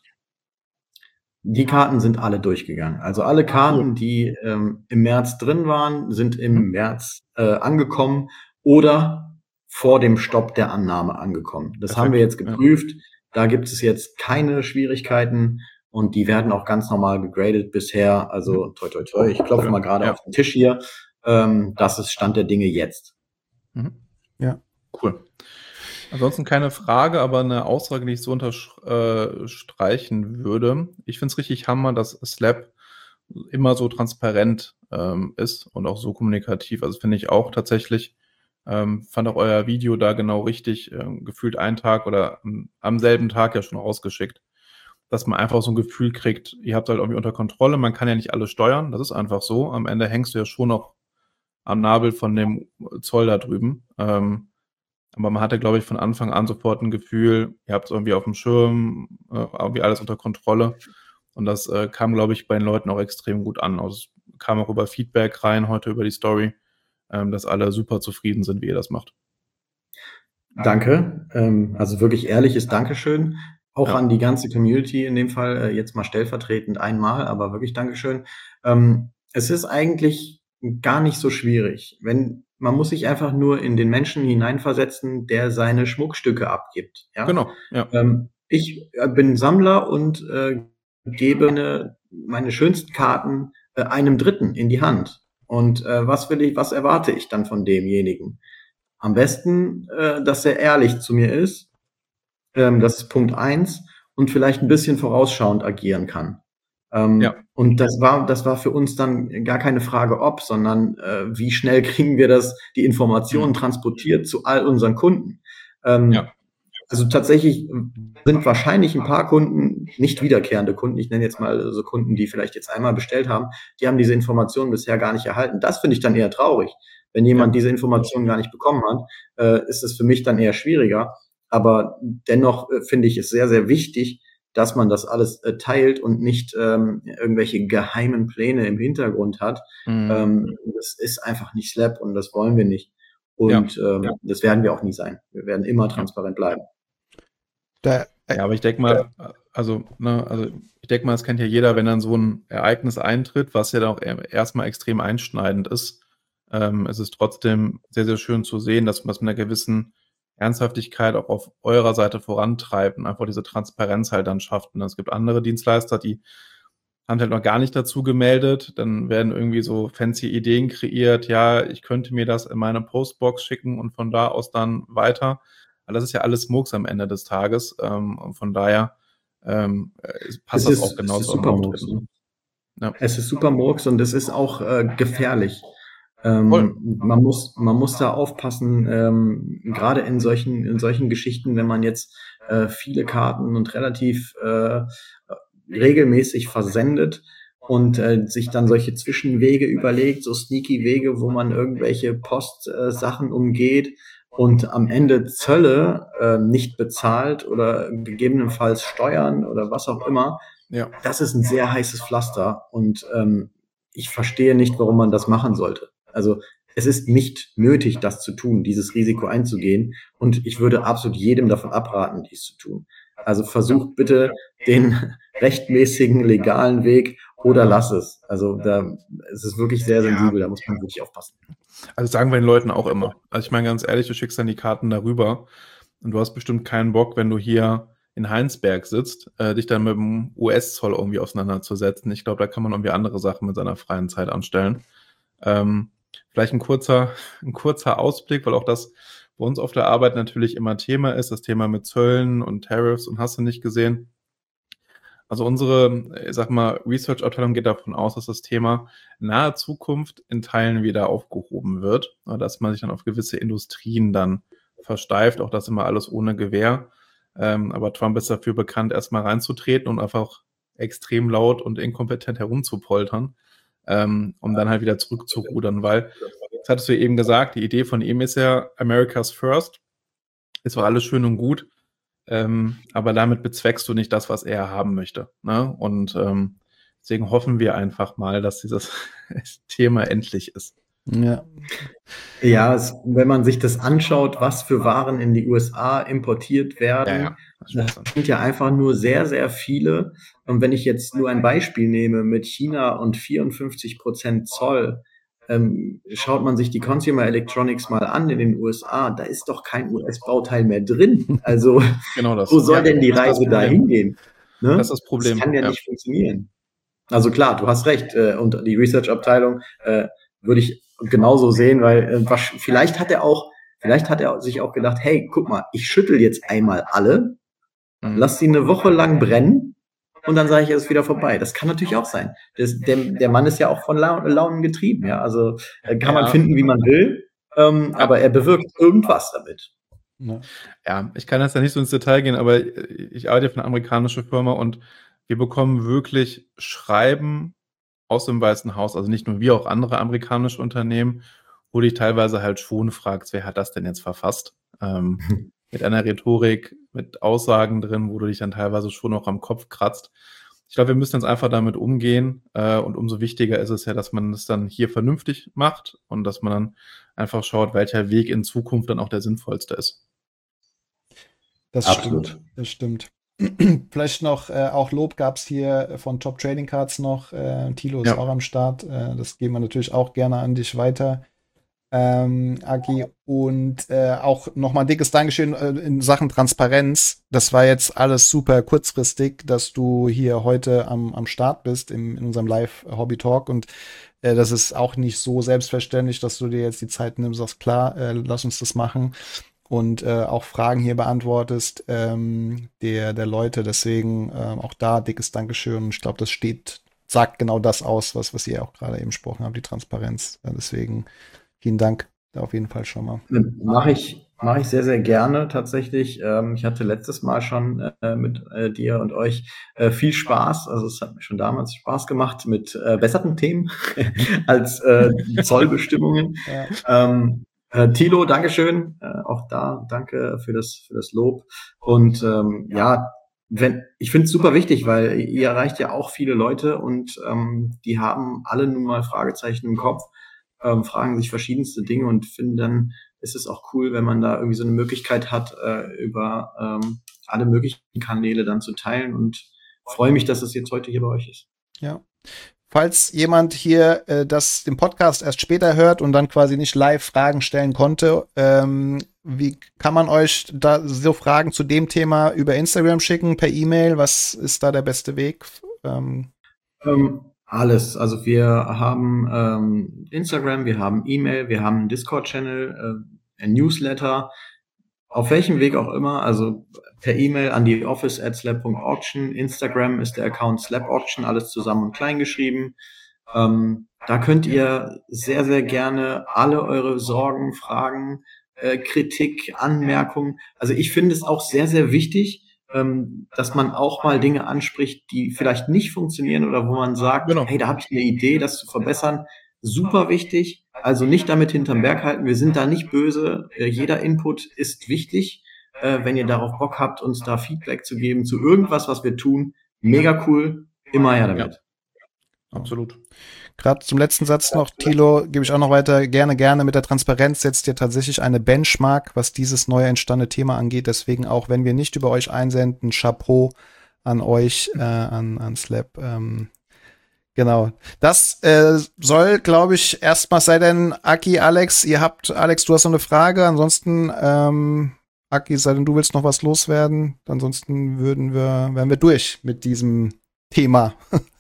Die Karten sind alle durchgegangen. Also alle Karten, die ähm, im März drin waren, sind im Mhm. März äh, angekommen oder vor dem Stopp der Annahme angekommen. Das Perfekt. haben wir jetzt Ja. geprüft. Da gibt es jetzt keine Schwierigkeiten und die werden auch ganz normal gegradet bisher. Also toi toi toi. Ich klopfe Schön. mal gerade Ja. auf den Tisch hier. Ähm, das ist Stand der Dinge jetzt. Mhm. Ja. Cool. Ansonsten keine Frage, aber eine Aussage, die ich so unterstreichen würde. Ich finde es richtig Hammer, dass Slap immer so transparent ähm, ist und auch so kommunikativ. Also finde ich auch tatsächlich, ähm, fand auch euer Video da genau richtig, ähm, gefühlt einen Tag oder am, am selben Tag ja schon rausgeschickt, dass man einfach so ein Gefühl kriegt, ihr habt halt irgendwie unter Kontrolle, man kann ja nicht alles steuern, das ist einfach so. Am Ende hängst du ja schon noch am Nabel von dem Zoll da drüben. Ähm, aber man hatte, glaube ich, von Anfang an sofort ein Gefühl, ihr habt es irgendwie auf dem Schirm, äh, irgendwie alles unter Kontrolle. Und das äh, kam, glaube ich, bei den Leuten auch extrem gut an. Also es kam auch über Feedback rein, heute über die Story, ähm, dass alle super zufrieden sind, wie ihr das macht. Danke. Ähm, also wirklich ehrliches Dankeschön. Auch Ja. an die ganze Community in dem Fall, äh, jetzt mal stellvertretend einmal, aber wirklich Dankeschön. Ähm, es ist eigentlich gar nicht so schwierig. Wenn, man muss sich einfach nur in den Menschen hineinversetzen, der seine Schmuckstücke abgibt. Ja? Genau, ja. Ähm, ich äh, bin Sammler und äh, gebe meine, meine schönsten Karten äh, einem Dritten in die Hand. Und äh, was will ich, was erwarte ich dann von demjenigen? Am besten, äh, dass er ehrlich zu mir ist. Ähm, das ist Punkt eins. Und vielleicht ein bisschen vorausschauend agieren kann. Ähm, Ja. Und das war, das war für uns dann gar keine Frage ob, sondern äh, wie schnell kriegen wir das, die Informationen Mhm. transportiert zu all unseren Kunden. Ähm, Ja. Also tatsächlich sind wahrscheinlich ein paar Kunden, nicht wiederkehrende Kunden, ich nenne jetzt mal so Kunden, die vielleicht jetzt einmal bestellt haben, die haben diese Informationen bisher gar nicht erhalten. Das finde ich dann eher traurig. Wenn jemand Ja. diese Informationen gar nicht bekommen hat, äh, ist es für mich dann eher schwieriger. Aber dennoch äh, finde ich es sehr, sehr wichtig, dass man das alles äh, teilt und nicht ähm, irgendwelche geheimen Pläne im Hintergrund hat. Mhm. Ähm, das ist einfach nicht Slap und das wollen wir nicht. Und Ja. ähm, das werden wir auch nie sein. Wir werden immer transparent bleiben. Da, äh, Ja, aber ich denke mal, also, ne, also ich denke mal, es kennt ja jeder, wenn dann so ein Ereignis eintritt, was ja dann auch erstmal extrem einschneidend ist. Ähm, es ist trotzdem sehr, sehr schön zu sehen, dass man das mit einer gewissen Ernsthaftigkeit auch auf eurer Seite vorantreibt und einfach diese Transparenz halt dann schafft. Und es gibt andere Dienstleister, die haben halt noch gar nicht dazu gemeldet. Dann werden irgendwie so fancy Ideen kreiert. Ja, ich könnte mir das in meine Postbox schicken und von da aus dann weiter. Aber das ist ja alles Murks am Ende des Tages. Ähm, und von daher ähm, passt Es das ist, auch es genau ist zu eurem super Murks. Auftreten. Ja. Es ist super Murks und es ist auch äh, gefährlich. Ähm, Voll. man muss, man muss da aufpassen, ähm, gerade in solchen, in solchen Geschichten, wenn man jetzt äh, viele Karten und relativ äh, regelmäßig versendet und äh, sich dann solche Zwischenwege überlegt, so sneaky Wege, wo man irgendwelche Post-Sachen äh, umgeht und am Ende Zölle äh, nicht bezahlt oder gegebenenfalls Steuern oder was auch immer. Ja. Das ist ein sehr heißes Pflaster und ähm, ich verstehe nicht, warum man das machen sollte. Also es ist nicht nötig, das zu tun, dieses Risiko einzugehen. Und ich würde absolut jedem davon abraten, dies zu tun. Also versucht bitte den rechtmäßigen, legalen Weg oder lass es. Also da es ist wirklich sehr sensibel, da muss man wirklich aufpassen. Also sagen wir den Leuten auch immer. Also ich meine ganz ehrlich, du schickst dann die Karten darüber und du hast bestimmt keinen Bock, wenn du hier in Heinsberg sitzt, äh, dich dann mit dem U S-Zoll irgendwie auseinanderzusetzen. Ich glaube, da kann man irgendwie andere Sachen mit seiner freien Zeit anstellen. Ähm, vielleicht ein kurzer, ein kurzer Ausblick, weil auch das bei uns auf der Arbeit natürlich immer Thema ist, das Thema mit Zöllen und Tariffs und hast du nicht gesehen. Also unsere, ich sag mal, Research-Abteilung geht davon aus, dass das Thema nahe Zukunft in Teilen wieder aufgehoben wird, dass man sich dann auf gewisse Industrien dann versteift, auch das immer alles ohne Gewähr. Ähm, aber Trump ist dafür bekannt, erstmal reinzutreten und einfach extrem laut und inkompetent herumzupoltern, ähm, um dann halt wieder zurückzurudern, weil, das hattest du eben gesagt, die Idee von ihm ist ja America's First, ist auch alles schön und gut, ähm, aber damit bezweckst du nicht das, was er haben möchte, ne? Und ähm, deswegen hoffen wir einfach mal, dass dieses Thema endlich ist. Ja. Ja, es, wenn man sich das anschaut, was für Waren in die U S A importiert werden, Ja, ja. das sind ja einfach nur sehr, sehr viele. Und wenn ich jetzt nur ein Beispiel nehme mit China und vierundfünfzig Prozent Zoll, ähm, schaut man sich die Consumer Electronics mal an in den U S A, da ist doch kein U S-Bauteil mehr drin. Also Genau das. wo soll Ja, denn die das ist das Reise da Problem. hingehen? Ne? Das ist das Problem, Das kann ja, ja. nicht funktionieren. Also klar, du hast recht. Äh, und die Research-Abteilung äh, würde ich genauso sehen, weil äh, was, vielleicht hat er auch, Vielleicht hat er sich auch gedacht, hey, guck mal, ich schüttel jetzt einmal alle, lass sie eine Woche lang brennen und dann sage ich, es ist wieder vorbei. Das kann natürlich auch sein. Das, der, der Mann ist ja auch von La- Launen getrieben, ja. Also äh, kann man Ja. finden, wie man will, ähm, aber er bewirkt irgendwas damit. Ja. Ja, ich kann jetzt ja nicht so ins Detail gehen, aber ich arbeite für eine amerikanische Firma und wir bekommen wirklich Schreiben aus dem Weißen Haus, also nicht nur wir, auch andere amerikanische Unternehmen, wo dich teilweise halt schon fragst, wer hat das denn jetzt verfasst? Ähm, mit einer Rhetorik, mit Aussagen drin, wo du dich dann teilweise schon noch am Kopf kratzt. Ich glaube, wir müssen jetzt einfach damit umgehen äh, und umso wichtiger ist es ja, dass man das dann hier vernünftig macht und dass man dann einfach schaut, welcher Weg in Zukunft dann auch der sinnvollste ist. Das Absolut. stimmt. Das stimmt. Vielleicht noch, äh, auch Lob gab es hier von Top Trading Cards noch. Äh, Thilo ist Ja. auch am Start. Äh, das geben wir natürlich auch gerne an dich weiter, ähm, Aki. Und äh, auch nochmal ein dickes Dankeschön äh, in Sachen Transparenz. Das war jetzt alles super kurzfristig, dass du hier heute am, am Start bist im, in unserem Live-Hobby-Talk. Und äh, das ist auch nicht so selbstverständlich, dass du dir jetzt die Zeit nimmst, sagst, klar, äh, lass uns das machen. Und äh, auch Fragen hier beantwortest ähm, der, der Leute. Deswegen äh, auch da dickes Dankeschön. Ich glaube, das steht, sagt genau das aus, was, was ihr auch gerade eben gesprochen habt, die Transparenz. Äh, deswegen vielen Dank da auf jeden Fall schon mal. Mache ich, mache ich sehr, sehr gerne tatsächlich. Ähm, ich hatte letztes Mal schon äh, mit äh, dir und euch äh, viel Spaß. Also es hat mir schon damals Spaß gemacht mit äh, besseren Themen als äh, Zollbestimmungen. Ja. Ähm, äh, Thilo, Dankeschön. Äh, auch da danke für das für das Lob. Und ähm, ja, wenn ich finde es super wichtig, weil ihr erreicht ja auch viele Leute und ähm, die haben alle nun mal Fragezeichen im Kopf, ähm, fragen sich verschiedenste Dinge und finden dann ist es auch cool, wenn man da irgendwie so eine Möglichkeit hat, äh, über ähm, alle möglichen Kanäle dann zu teilen und freue mich, dass es jetzt heute hier bei euch ist. Ja. Falls jemand hier äh, das den Podcast erst später hört und dann quasi nicht live Fragen stellen konnte, ähm, wie kann man euch da so Fragen zu dem Thema über Instagram schicken, per E-Mail? Was ist da der beste Weg? Ähm, Ähm, alles. Also wir haben ähm, Instagram, wir haben E-Mail, wir haben einen Discord-Channel, äh, ein Newsletter. Auf welchem Weg auch immer, also per E-Mail an die office at slap punkt auction, Instagram ist der Account slap auction, alles zusammen und klein geschrieben. Ähm, da könnt ihr sehr, sehr gerne alle eure Sorgen, Fragen, äh, Kritik, Anmerkungen, also ich finde es auch sehr, sehr wichtig, ähm, dass man auch mal Dinge anspricht, die vielleicht nicht funktionieren oder wo man sagt, Genau. hey, da habe ich eine Idee, das zu verbessern. Super wichtig, also nicht damit hinterm Berg halten, wir sind da nicht böse, äh, jeder Input ist wichtig, äh, wenn ihr darauf Bock habt, uns da Feedback zu geben zu irgendwas, was wir tun, mega cool, immer her damit. Absolut. Gerade zum letzten Satz noch, Thilo, gebe ich auch noch weiter, gerne, gerne mit der Transparenz setzt ihr tatsächlich eine Benchmark, was dieses neu entstandene Thema angeht, deswegen auch, wenn wir nicht über euch einsenden, Chapeau an euch, äh, an, an Slap, ähm, genau. Das äh, soll, glaube ich, erstmal sei denn, Aki, Alex, ihr habt, Alex, du hast noch eine Frage, ansonsten, ähm, Aki, sei denn, du willst noch was loswerden, ansonsten würden wir, wären wir durch mit diesem Thema.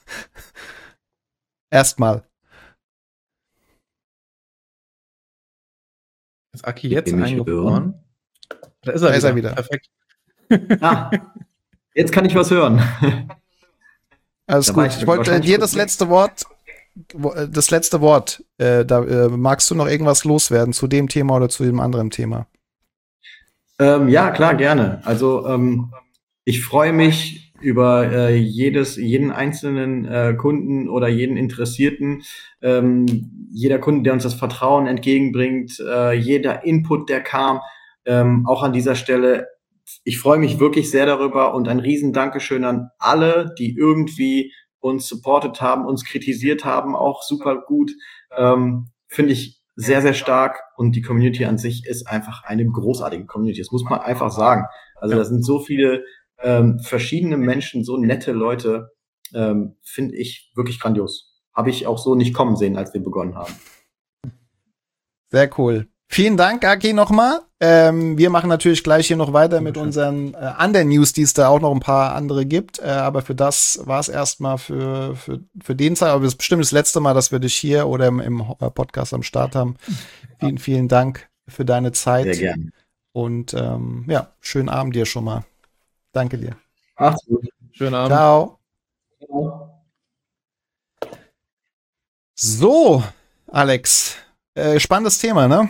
Erstmal. Ist Aki jetzt Bin ich eingefroren? Da ist er, Da ist er wieder. wieder. Perfekt. Ah, jetzt kann ich was hören. Alles Da war gut. ich Ich wollte wahrscheinlich dir kurz das weg. letzte Wort, wo- äh, das letzte Wort, äh, da äh, magst du noch irgendwas loswerden zu dem Thema oder zu dem anderen Thema? Ähm, ja, klar, gerne. Also ähm, ich freue mich über äh, jedes, jeden einzelnen äh, Kunden oder jeden Interessierten, ähm, jeder Kunde, der uns das Vertrauen entgegenbringt, äh, jeder Input, der kam, ähm, auch an dieser Stelle. Ich freue mich wirklich sehr darüber und ein riesen Dankeschön an alle, die irgendwie uns supportet haben, uns kritisiert haben, auch super gut. Ähm, finde ich sehr, sehr stark und die Community an sich ist einfach eine großartige Community. Das muss man einfach sagen. Also da sind so viele ähm, verschiedene Menschen, so nette Leute, ähm, finde ich wirklich grandios. Habe ich auch so nicht kommen sehen, als wir begonnen haben. Sehr cool. Vielen Dank, Aki, nochmal. Ähm, wir machen natürlich gleich hier noch weiter mit unseren äh, anderen News, die es da auch noch ein paar andere gibt. Äh, aber für das war es erstmal für, für, für den Zeit. Aber es ist bestimmt das letzte Mal, dass wir dich hier oder im, im Podcast am Start haben. Vielen, vielen Dank für deine Zeit. Sehr gerne. Und ähm, ja, schönen Abend dir schon mal. Danke dir. Macht's gut. Schönen Abend. Ciao. Ciao. So, Alex, äh, spannendes Thema, ne?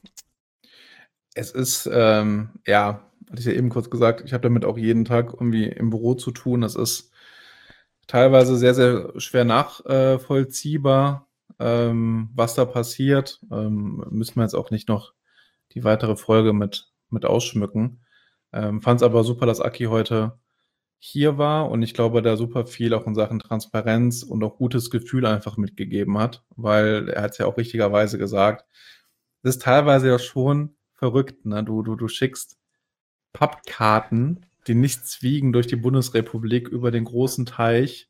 Es ist, ähm, ja, hatte ich ja eben kurz gesagt, ich habe damit auch jeden Tag irgendwie im Büro zu tun. Es ist teilweise sehr, sehr schwer nachvollziehbar, ähm, was da passiert. Ähm, müssen wir jetzt auch nicht noch die weitere Folge mit, mit ausschmücken. Ähm, Fand es aber super, dass Aki heute hier war und ich glaube, da super viel auch in Sachen Transparenz und auch gutes Gefühl einfach mitgegeben hat, weil er hat es ja auch richtigerweise gesagt, das ist teilweise ja schon verrückt, ne? Du, du, du schickst Pappkarten, die nichts wiegen, durch die Bundesrepublik über den großen Teich,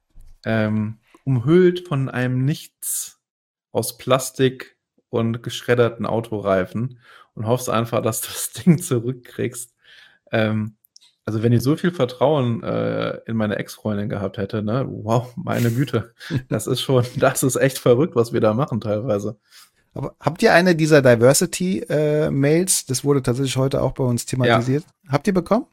ähm, umhüllt von einem Nichts aus Plastik und geschredderten Autoreifen und hoffst einfach, dass du das Ding zurückkriegst. Ähm, also wenn ich so viel Vertrauen äh, in meine Ex-Freundin gehabt hätte, ne, wow, meine Güte, das ist schon, das ist echt verrückt, was wir da machen teilweise. Aber habt ihr eine dieser Diversity-Mails? Das wurde tatsächlich heute auch bei uns thematisiert. Ja. Habt ihr bekommen?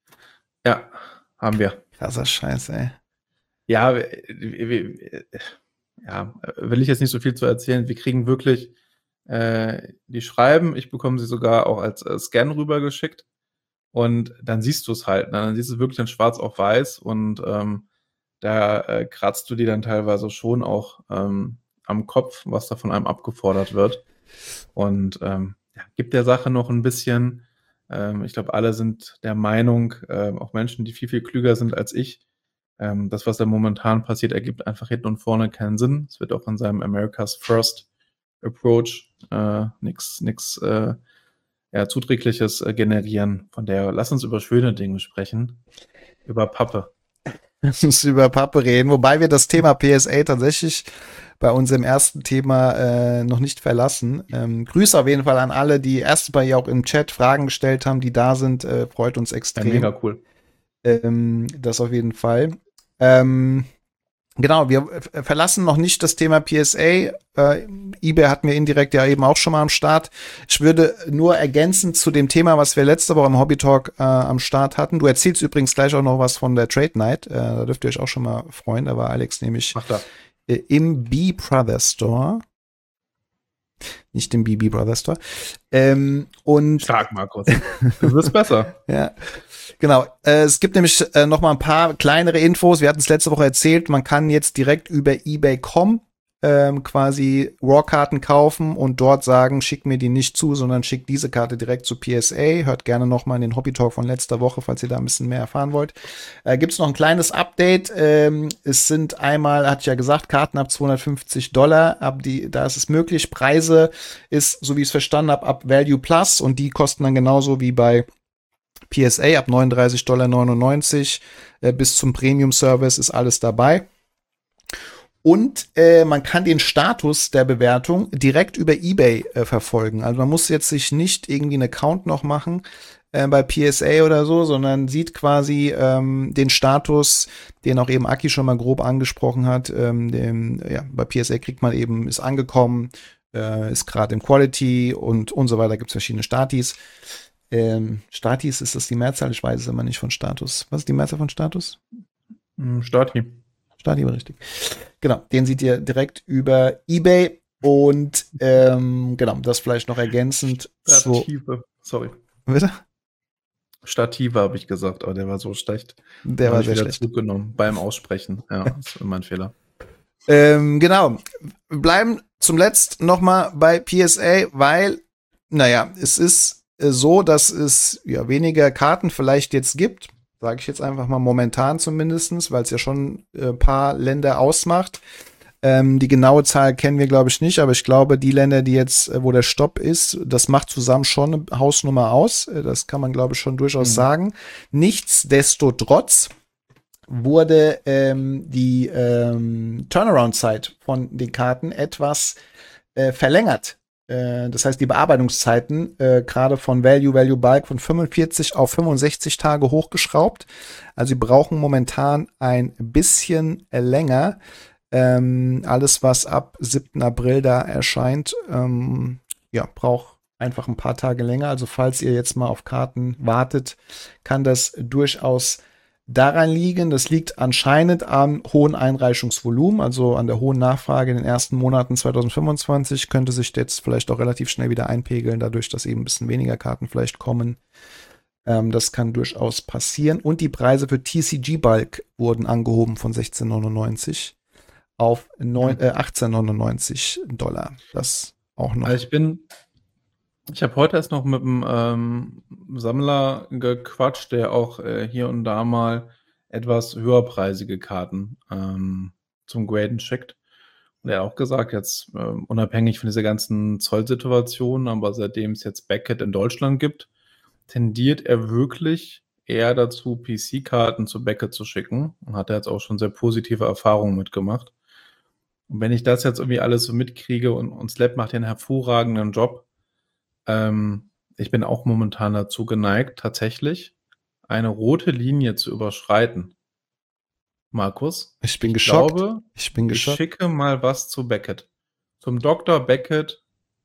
Ja, haben wir. Krasser Scheiß, ey. Ja, wir, wir, ja, will ich jetzt nicht so viel zu erzählen. Wir kriegen wirklich äh, die Schreiben. Ich bekomme sie sogar auch als äh, Scan rübergeschickt. Und dann siehst du es halt. Ne? Dann siehst du es wirklich in schwarz auf weiß. Und ähm, da äh, kratzt du die dann teilweise schon auch ähm, am Kopf, was da von einem abgefordert wird. Und ähm, ja, gibt der Sache noch ein bisschen. Ähm, ich glaube, alle sind der Meinung, äh, auch Menschen, die viel, viel klüger sind als ich, ähm, das, was da momentan passiert, ergibt einfach hinten und vorne keinen Sinn. Es wird auch in seinem America's First Approach äh, nichts nix, äh, ja, Zuträgliches äh, generieren. Von daher, lass uns über schöne Dinge sprechen. Über Pappe. Lass uns über Pappe reden, wobei wir das Thema P S A tatsächlich bei unserem ersten Thema äh, noch nicht verlassen. Ähm, Grüße auf jeden Fall an alle, die erst mal hier auch im Chat Fragen gestellt haben, die da sind. Äh, freut uns extrem. Ja, mega cool. Ähm, das auf jeden Fall. Ähm, genau, wir äh, verlassen noch nicht das Thema P S A. Äh, eBay hatten wir indirekt ja eben auch schon mal am Start. Ich würde nur ergänzend zu dem Thema, was wir letzte Woche im Hobby Talk äh, am Start hatten. Du erzählst übrigens gleich auch noch was von der Trade Night. Äh, da dürft ihr euch auch schon mal freuen. Da war Alex nämlich Ach da. äh, im B Brothers Store. Nicht im B B Brothers Store. Ähm, und Stark, Markus. Du wirst besser. Ja, genau. Äh, es gibt nämlich äh, noch mal ein paar kleinere Infos. Wir hatten es letzte Woche erzählt. Man kann jetzt direkt über eBay Punkt com ähm, quasi RAW-Karten kaufen und dort sagen, schick mir die nicht zu, sondern schick diese Karte direkt zu P S A. Hört gerne noch mal in den Hobby Talk von letzter Woche, falls ihr da ein bisschen mehr erfahren wollt. Äh, gibt es noch ein kleines Update. Ähm, es sind einmal, hatte ich ja gesagt, Karten ab zweihundertfünfzig Dollar. Ab die, da ist es möglich. Preise ist, so wie ich es verstanden habe, ab Value Plus und die kosten dann genauso wie bei P S A ab neununddreißig Komma neunundneunzig Dollar äh, bis zum Premium-Service ist alles dabei. Und äh, man kann den Status der Bewertung direkt über eBay äh, verfolgen. Also man muss jetzt sich nicht irgendwie einen Account noch machen äh, bei P S A oder so, sondern sieht quasi ähm, den Status, den auch eben Aki schon mal grob angesprochen hat. Ähm, dem, ja, bei P S A kriegt man eben, ist angekommen, äh, ist gerade im Quality und, und so weiter. Gibt es verschiedene Statis. Ähm, Statis, ist das die Mehrzahl? Ich weiß es immer nicht von Status. Was ist die Mehrzahl von Status? Stati. Stati war richtig. Genau, den seht ihr direkt über eBay und ähm, genau, das vielleicht noch ergänzend. Stative. So. Sorry. Bitte? Stative habe ich gesagt, aber der war so schlecht. Der war ich sehr wieder schlecht. Zurückgenommen beim Aussprechen. Ja, das ist mein Fehler. Ähm, genau. Wir bleiben zum Letzten nochmal bei P S A, weil, naja, es ist so, dass es ja weniger Karten vielleicht jetzt gibt. Sage ich jetzt einfach mal momentan zumindestens, weil es ja schon ein äh, paar Länder ausmacht. Ähm, die genaue Zahl kennen wir, glaube ich, nicht, aber ich glaube, die Länder, die jetzt, äh, wo der Stopp ist, das macht zusammen schon eine Hausnummer aus. Äh, das kann man, glaube ich, schon durchaus mhm. sagen. Nichtsdestotrotz wurde ähm, die ähm, Turnaround-Zeit von den Karten etwas äh, verlängert. Das heißt, die Bearbeitungszeiten äh, gerade von Value, Value Bulk von fünfundvierzig auf fünfundsechzig Tage hochgeschraubt. Also sie brauchen momentan ein bisschen äh, länger. Ähm, alles, was ab siebten April da erscheint, ähm, ja, braucht einfach ein paar Tage länger. Also falls ihr jetzt mal auf Karten wartet, kann das durchaus daran liegen. Das liegt anscheinend am hohen Einreichungsvolumen, also an der hohen Nachfrage in den ersten Monaten zwanzig fünfundzwanzig. Könnte sich jetzt vielleicht auch relativ schnell wieder einpegeln, dadurch, dass eben ein bisschen weniger Karten vielleicht kommen. Ähm, das kann durchaus passieren. Und die Preise für T C G Bulk wurden angehoben von sechzehn neunundneunzig auf neun, äh, achtzehn neunundneunzig Dollar. Das auch noch. Also ich bin, ich habe heute erst noch mit einem ähm, Sammler gequatscht, der auch äh, hier und da mal etwas höherpreisige Karten ähm, zum Graden schickt. Und er hat auch gesagt, jetzt ähm, unabhängig von dieser ganzen Zollsituation, aber seitdem es jetzt Beckett in Deutschland gibt, tendiert er wirklich eher dazu, P C-Karten zu Beckett zu schicken und hat er jetzt auch schon sehr positive Erfahrungen mitgemacht. Und wenn ich das jetzt irgendwie alles so mitkriege und, und Slap macht ja einen hervorragenden Job, ähm, ich bin auch momentan dazu geneigt, tatsächlich eine rote Linie zu überschreiten. Markus, Ich bin ich geschockt. glaube, Ich bin ich geschockt. schicke mal was zu Beckett. Zum Doktor Beckett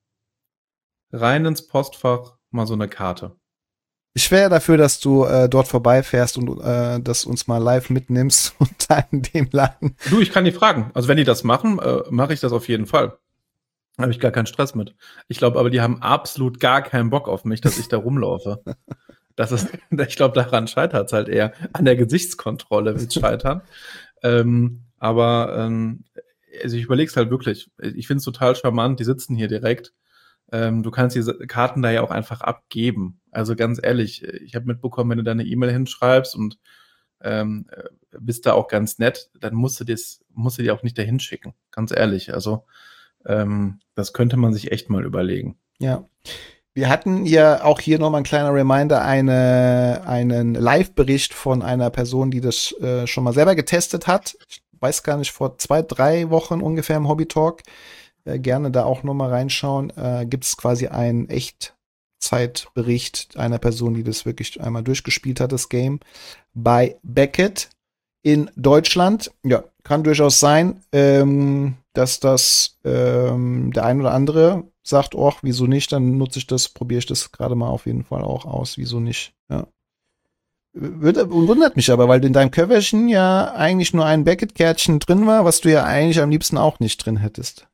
rein ins Postfach mal so eine Karte. Ich wäre dafür, dass du äh, dort vorbeifährst und äh, das uns mal live mitnimmst und da in dem Laden. Du, ich kann die fragen. Also wenn die das machen, äh, mache ich das auf jeden Fall. Habe ich gar keinen Stress mit. Ich glaube aber, die haben absolut gar keinen Bock auf mich, dass ich da rumlaufe. Das ist, ich glaube, daran scheitert es halt eher. An der Gesichtskontrolle wird es scheitern. ähm, aber ähm, also ich überlege es halt wirklich. Ich finde es total charmant. Die sitzen hier direkt. Ähm, du kannst diese Karten da ja auch einfach abgeben. Also ganz ehrlich, ich habe mitbekommen, wenn du da eine E-Mail hinschreibst und ähm, bist da auch ganz nett, dann musst du das, musst du die auch nicht dahin schicken. Ganz ehrlich. Also ähm, das könnte man sich echt mal überlegen. Ja. Wir hatten ja auch hier nochmal ein kleiner Reminder, eine, einen Live-Bericht von einer Person, die das äh, schon mal selber getestet hat. Ich weiß gar nicht, vor zwei, drei Wochen ungefähr im Hobby Talk. Äh, gerne da auch nochmal reinschauen. Äh, gibt es quasi einen Echtzeitbericht einer Person, die das wirklich einmal durchgespielt hat, das Game, bei Beckett in Deutschland. Ja, kann durchaus sein, ähm, dass das ähm, der ein oder andere sagt, oh, wieso nicht, dann nutze ich das, probiere ich das gerade mal auf jeden Fall auch aus, wieso nicht, ja. Würde, wundert mich aber, weil in deinem Köfferchen ja eigentlich nur ein Beckett-Kärtchen drin war, was du ja eigentlich am liebsten auch nicht drin hättest.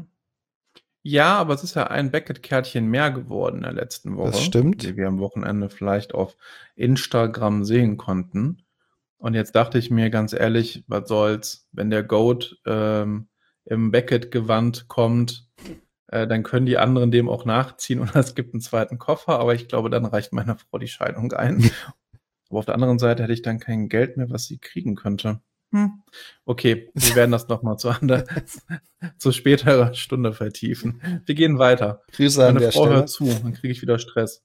Ja, aber es ist ja ein Beckett-Kärtchen mehr geworden in der letzten Woche. Das stimmt. Die wir am Wochenende vielleicht auf Instagram sehen konnten. Und jetzt dachte ich mir ganz ehrlich, was soll's, wenn der Goat ähm, im Beckett-Gewand kommt, äh, dann können die anderen dem auch nachziehen und es gibt einen zweiten Koffer, aber ich glaube, dann reicht meiner Frau die Scheidung ein. Aber auf der anderen Seite hätte ich dann kein Geld mehr, was sie kriegen könnte. Hm. Okay, wir werden das nochmal zu, zu späterer Stunde vertiefen. Wir gehen weiter. Grüße an Meine der Frau Stelle. hört zu, dann kriege ich wieder Stress.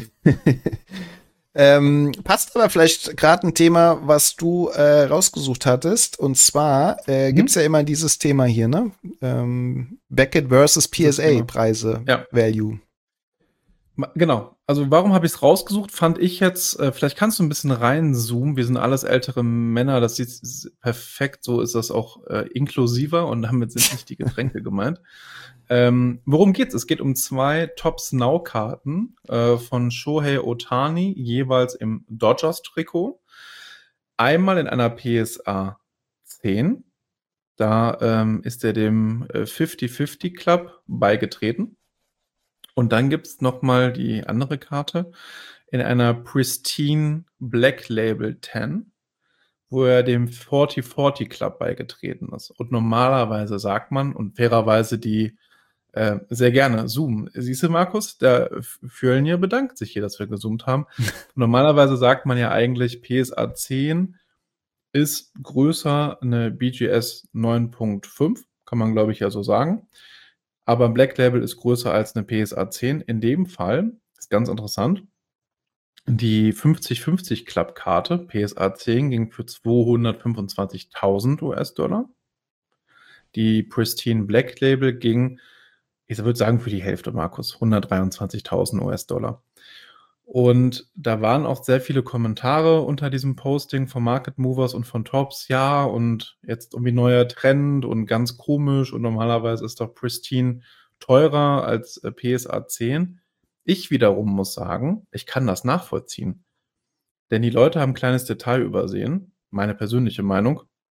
ähm, passt aber vielleicht gerade ein Thema, was du äh, rausgesucht hattest. Und zwar äh, Hm? gibt's ja immer dieses Thema hier, ne? Ähm, Beckett versus P S A-Preise, Ja. Value. Ma- Genau. Also warum habe ich es rausgesucht? Fand ich jetzt, äh, vielleicht kannst du ein bisschen reinzoomen. Wir sind alles ältere Männer, das sieht s- perfekt, so ist das auch äh, inklusiver und damit sind nicht die Getränke gemeint. Ähm, worum geht's? Es geht um zwei Tops-Now-Karten äh, von Shohei Ohtani, jeweils im Dodgers-Trikot. Einmal in einer P S A zehn. Da ähm, ist er dem äh, fünfzig fünfzig Club beigetreten. Und dann gibt's noch mal die andere Karte in einer Pristine Black Label zehn, wo er dem vierzig vierzig Club beigetreten ist. Und normalerweise sagt man, und fairerweise die äh, sehr gerne zoomen. Siehst du, Markus, der Fjölnir bedankt sich hier, dass wir gezoomt haben. Normalerweise sagt man ja eigentlich, P S A zehn ist größer eine B G S neun Punkt fünf, kann man glaube ich ja so sagen. Aber ein Black Label ist größer als eine P S A zehn. In dem Fall ist ganz interessant. Die fünfzig fünfzig Club Karte P S A zehn ging für zweihundertfünfundzwanzigtausend U S-Dollar. Die Pristine Black Label ging, ich würde sagen, für die Hälfte, Markus, hundertdreiundzwanzigtausend U S-Dollar. Und da waren auch sehr viele Kommentare unter diesem Posting von Market Movers und von Tops. Ja, und jetzt irgendwie neuer Trend und ganz komisch. Und normalerweise ist doch Pristine teurer als äh, P S A zehn. Ich wiederum muss sagen, ich kann das nachvollziehen. Denn die Leute haben ein kleines Detail übersehen, meine persönliche Meinung.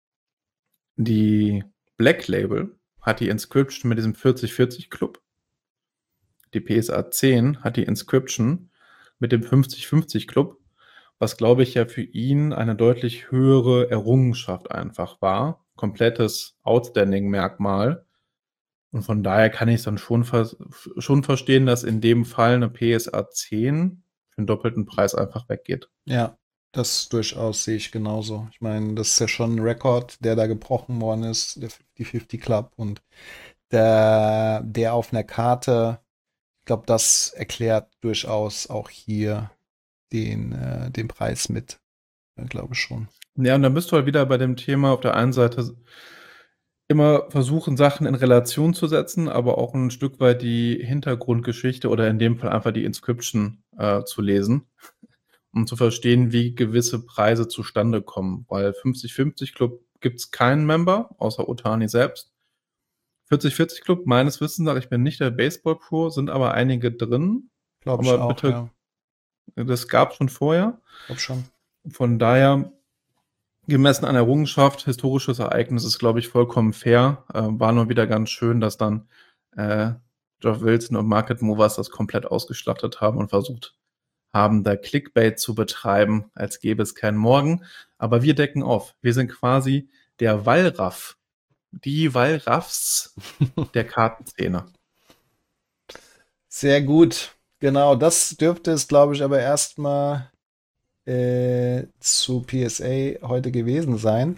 Die Black Label hat die Inscription mit diesem vierzig vierzig Club. Die P S A zehn hat die Inscription mit dem fünfzig fünfzig Club, was, glaube ich, ja für ihn eine deutlich höhere Errungenschaft einfach war. Komplettes Outstanding-Merkmal. Und von daher kann ich es dann schon, vers- schon verstehen, dass in dem Fall eine P S A zehn für einen doppelten Preis einfach weggeht. Ja, das durchaus sehe ich genauso. Ich meine, das ist ja schon ein Rekord, der da gebrochen worden ist, der fünfzig fünfzig Club. Und der, der auf einer Karte, ich glaube, das erklärt durchaus auch hier den, äh, den Preis mit. Ja, glaube ich schon. Ja, und dann bist du halt wieder bei dem Thema auf der einen Seite immer versuchen, Sachen in Relation zu setzen, aber auch ein Stück weit die Hintergrundgeschichte oder in dem Fall einfach die Inscription äh, zu lesen, um zu verstehen, wie gewisse Preise zustande kommen. Weil fünfzig fünfzig Club gibt es keinen Member, außer Otani selbst. vierzig vierzig Club, meines Wissens nach, ich bin nicht der Baseball-Pro, sind aber einige drin. Glaube ich Aber auch, bitte, ja. das gab es schon vorher. Glaub schon. Von daher, gemessen an Errungenschaft, historisches Ereignis ist, glaube ich, vollkommen fair. Äh, war nur wieder ganz schön, dass dann äh, Geoff Wilson und Market Movers das komplett ausgeschlachtet haben und versucht haben, da Clickbait zu betreiben, als gäbe es keinen Morgen. Aber wir decken auf. Wir sind quasi der Wallraff, die Wallraffs der Kartenszene. Sehr gut. Genau, das dürfte es, glaube ich, aber erstmal äh, zu P S A heute gewesen sein.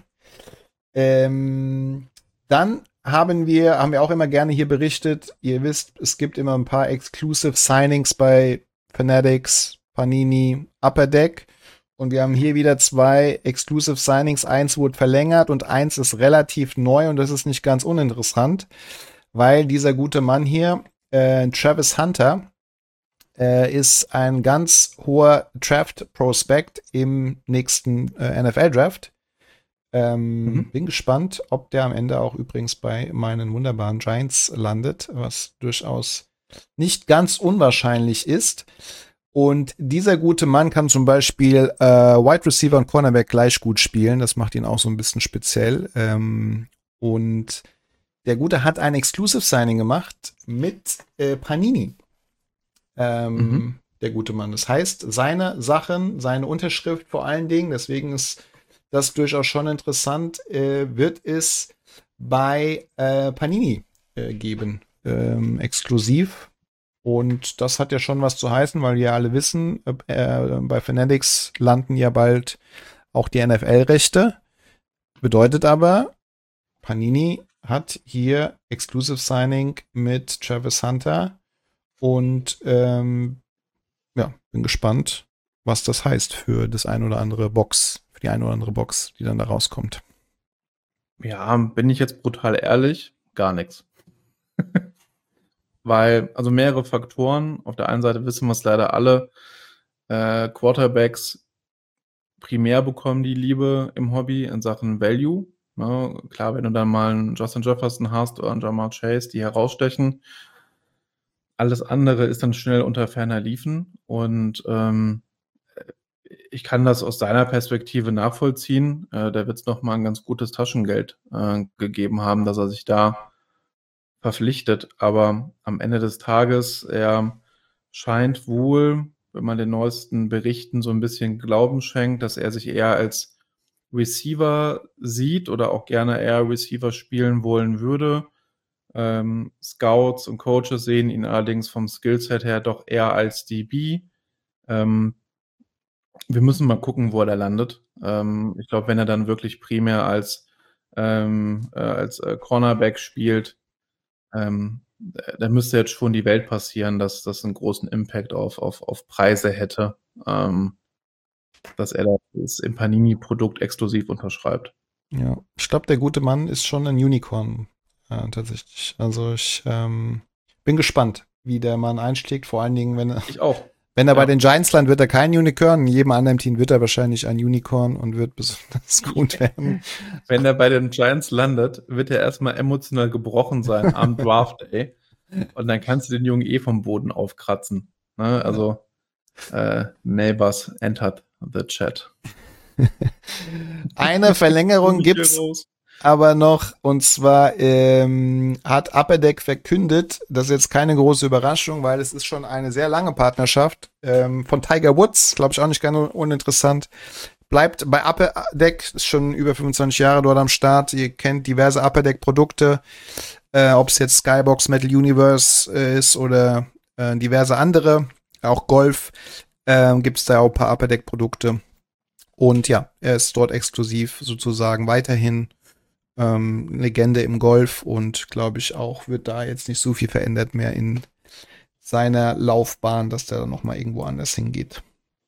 Ähm, dann haben wir, haben wir auch immer gerne hier berichtet, ihr wisst, es gibt immer ein paar Exclusive Signings bei Fanatics, Panini, Upper Deck. Und wir haben hier wieder zwei Exclusive Signings. Eins wurde verlängert und eins ist relativ neu und das ist nicht ganz uninteressant, weil dieser gute Mann hier, äh, Travis Hunter, äh, ist ein ganz hoher Draft-Prospect im nächsten äh, N F L-Draft. Ähm, mhm. Bin gespannt, ob der am Ende auch übrigens bei meinen wunderbaren Giants landet, was durchaus nicht ganz unwahrscheinlich ist. Und dieser gute Mann kann zum Beispiel äh, Wide Receiver und Cornerback gleich gut spielen. Das macht ihn auch so ein bisschen speziell. Ähm, und der Gute hat ein Exclusive Signing gemacht mit äh, Panini. Ähm, mhm. Der gute Mann. Das heißt, seine Sachen, seine Unterschrift vor allen Dingen, deswegen ist das durchaus schon interessant, äh, wird es bei äh, Panini äh, geben. Ähm, exklusiv. Und das hat ja schon was zu heißen, weil wir alle wissen, äh, bei Fanatics landen ja bald auch die N F L-Rechte. Bedeutet aber, Panini hat hier Exclusive Signing mit Travis Hunter. Und ähm, ja, bin gespannt, was das heißt für das ein oder andere Box, für die ein oder andere Box, die dann da rauskommt. Ja, bin ich jetzt brutal ehrlich, gar nichts. Weil, also mehrere Faktoren. Auf der einen Seite wissen wir es leider alle, äh, Quarterbacks primär bekommen die Liebe im Hobby in Sachen Value. Ne? Klar, wenn du dann mal einen Justin Jefferson hast oder einen Ja'Marr Chase, die herausstechen. Alles andere ist dann schnell unter ferner Liefen. Und ähm, ich kann das aus seiner Perspektive nachvollziehen. Äh, da wird es nochmal ein ganz gutes Taschengeld äh, gegeben haben, dass er sich da verpflichtet, aber am Ende des Tages, er scheint wohl, wenn man den neuesten Berichten so ein bisschen Glauben schenkt, dass er sich eher als Receiver sieht oder auch gerne eher Receiver spielen wollen würde. Ähm, Scouts und Coaches sehen ihn allerdings vom Skillset her doch eher als D B. Ähm, wir müssen mal gucken, wo er da landet. Ähm, ich glaube, wenn er dann wirklich primär als, ähm, äh, als äh, Cornerback spielt, Ähm, da müsste jetzt schon die Welt passieren, dass das einen großen Impact auf, auf, auf Preise hätte, ähm, dass er das im Panini-Produkt exklusiv unterschreibt. Ja, ich glaube, der gute Mann ist schon ein Unicorn, äh, tatsächlich. Also ich ähm, bin gespannt, wie der Mann einschlägt, vor allen Dingen, wenn er, ich auch. Wenn er ja. bei den Giants landet, wird er kein Unicorn. In jedem anderen Team wird er wahrscheinlich ein Unicorn und wird besonders gut werden. Wenn er bei den Giants landet, wird er erstmal emotional gebrochen sein am Draft Day. Und dann kannst du den Jungen eh vom Boden aufkratzen. Ne? Also äh, Neighbors entered the chat. Eine Verlängerung gibt's aber noch, und zwar ähm, hat Upper Deck verkündet, das ist jetzt keine große Überraschung, weil es ist schon eine sehr lange Partnerschaft ähm, von Tiger Woods, glaube ich auch nicht ganz uninteressant. Bleibt bei Upper Deck, ist schon über fünfundzwanzig Jahre dort am Start. Ihr kennt diverse Upper Deck Produkte, äh, ob es jetzt Skybox, Metal Universe äh, ist oder äh, diverse andere, auch Golf, äh, gibt es da auch ein paar Upper Deck Produkte. Und ja, er ist dort exklusiv sozusagen weiterhin ähm, Legende im Golf und glaube ich auch, wird da jetzt nicht so viel verändert mehr in seiner Laufbahn, dass der dann nochmal irgendwo anders hingeht.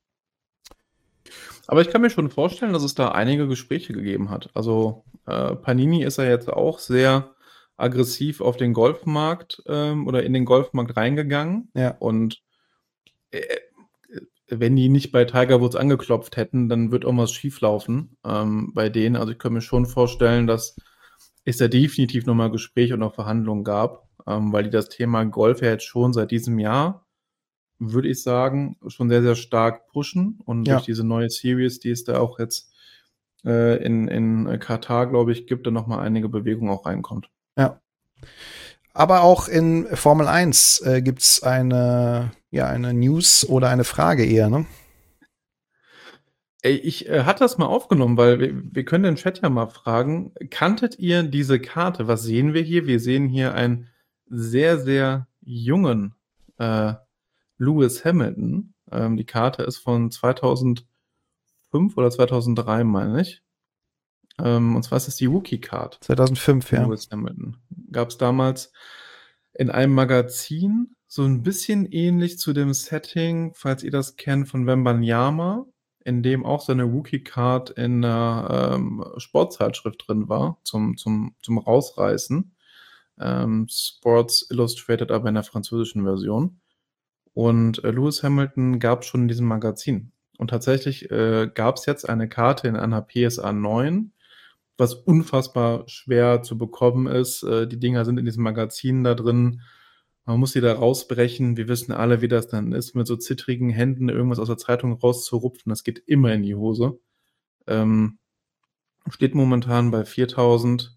Aber ich kann mir schon vorstellen, dass es da einige Gespräche gegeben hat. Also äh, Panini ist ja jetzt auch sehr aggressiv auf den Golfmarkt ähm, oder in den Golfmarkt reingegangen. Ja. Und äh, wenn die nicht bei Tiger Woods angeklopft hätten, dann wird irgendwas schieflaufen ähm, bei denen. Also ich kann mir schon vorstellen, dass es da definitiv nochmal Gespräche und auch Verhandlungen gab, ähm, weil die das Thema Golf ja jetzt schon seit diesem Jahr, würde ich sagen, schon sehr, sehr stark pushen. Und Ja. durch diese neue Series, die es da auch jetzt äh, in, in Katar, glaube ich, gibt, da nochmal einige Bewegungen auch reinkommt. Ja. Aber auch in Formel eins äh, gibt's eine, ja, eine News oder eine Frage eher, ne? Ey, ich äh, hatte das mal aufgenommen, weil wir, wir können den Chat ja mal fragen, kanntet ihr diese Karte? Was sehen wir hier? Wir sehen hier einen sehr, sehr jungen äh, Lewis Hamilton. Ähm, die Karte ist von zweitausendfünf oder zweitausenddrei, meine ich. Ähm, und zwar ist es die Rookie-Card. zweitausendfünf, ja. Lewis Hamilton. Gab es damals in einem Magazin, so ein bisschen ähnlich zu dem Setting, falls ihr das kennt, von Wembanyama, in dem auch seine Rookie-Card in einer ähm, Sportzeitschrift drin war, zum, zum, zum Rausreißen. Ähm, Sports Illustrated, aber in der französischen Version. Und äh, Lewis Hamilton gab es schon in diesem Magazin. Und tatsächlich äh, gab es jetzt eine Karte in einer P S A neun, was unfassbar schwer zu bekommen ist. Äh, die Dinger sind in diesem Magazin da drin. Man muss sie da rausbrechen. Wir wissen alle, wie das dann ist, mit so zittrigen Händen irgendwas aus der Zeitung rauszurupfen. Das geht immer in die Hose. Ähm, steht momentan bei viertausendeinhundert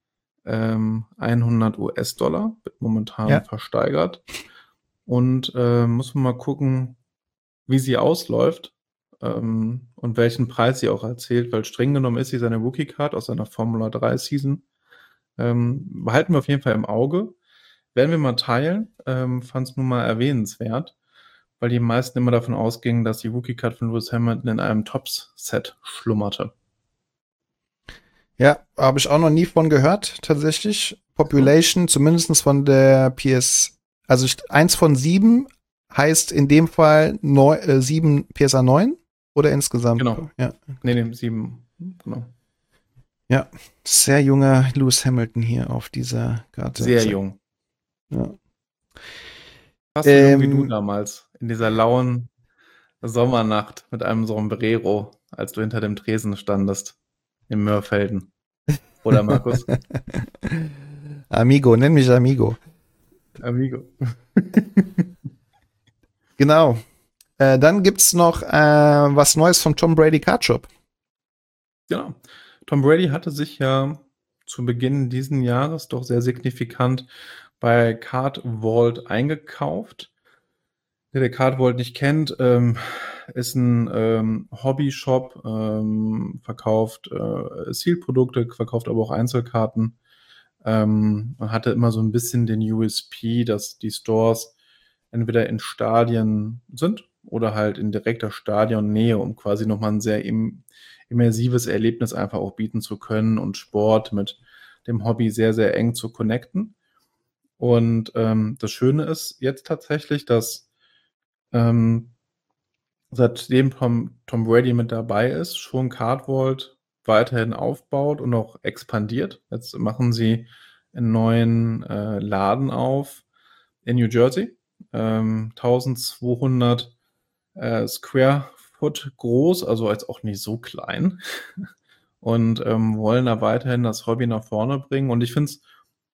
U S-Dollar, wird momentan Ja. versteigert. Und äh, muss man mal gucken, wie sie ausläuft ähm, und welchen Preis sie auch erzählt, weil streng genommen ist sie seine Rookie-Card aus seiner Formula drei Season. Ähm, behalten wir auf jeden Fall im Auge. Werden wir mal teilen. Ähm, Fand es nun mal erwähnenswert, weil die meisten immer davon ausgingen, dass die Rookie-Card von Lewis Hamilton in einem Tops-Set schlummerte. Ja, habe ich auch noch nie von gehört, tatsächlich. Population, zumindest von der P S, also ich, eins von sieben heißt in dem Fall neu, äh, sieben P S A neun oder insgesamt? Genau. Ja. Nee, nee, sieben. Genau. Ja, sehr junger Lewis Hamilton hier auf dieser Karte. Sehr jung. Ja. Fast so jung wie Ähm, du damals, in dieser lauen Sommernacht mit einem Sombrero, als du hinter dem Tresen standest, in Mörfelden. Oder, Markus? Amigo, nenn mich Amigo. Amigo. Genau. Äh, dann gibt's noch äh, was Neues vom Tom Brady Card Shop. Genau. Tom Brady hatte sich ja zu Beginn diesen Jahres doch sehr signifikant bei Card Vault eingekauft. Wer der Card Vault nicht kennt, ähm, ist ein ähm, Hobby-Shop, ähm, verkauft äh, Sealed-Produkte, verkauft aber auch Einzelkarten. Ähm, man hatte immer so ein bisschen den U S P, dass die Stores entweder in Stadien sind oder halt in direkter Stadionnähe, um quasi nochmal ein sehr im, immersives Erlebnis einfach auch bieten zu können und Sport mit dem Hobby sehr, sehr eng zu connecten. Und ähm, das Schöne ist jetzt tatsächlich, dass ähm, seitdem Tom, Tom Brady mit dabei ist, schon Card Vault weiterhin aufbaut und auch expandiert. Jetzt machen sie einen neuen äh, Laden auf in New Jersey. Ähm, eintausendzweihundert äh, Square Foot groß, also jetzt auch nicht so klein. Und ähm, wollen da weiterhin das Hobby nach vorne bringen. Und ich finde es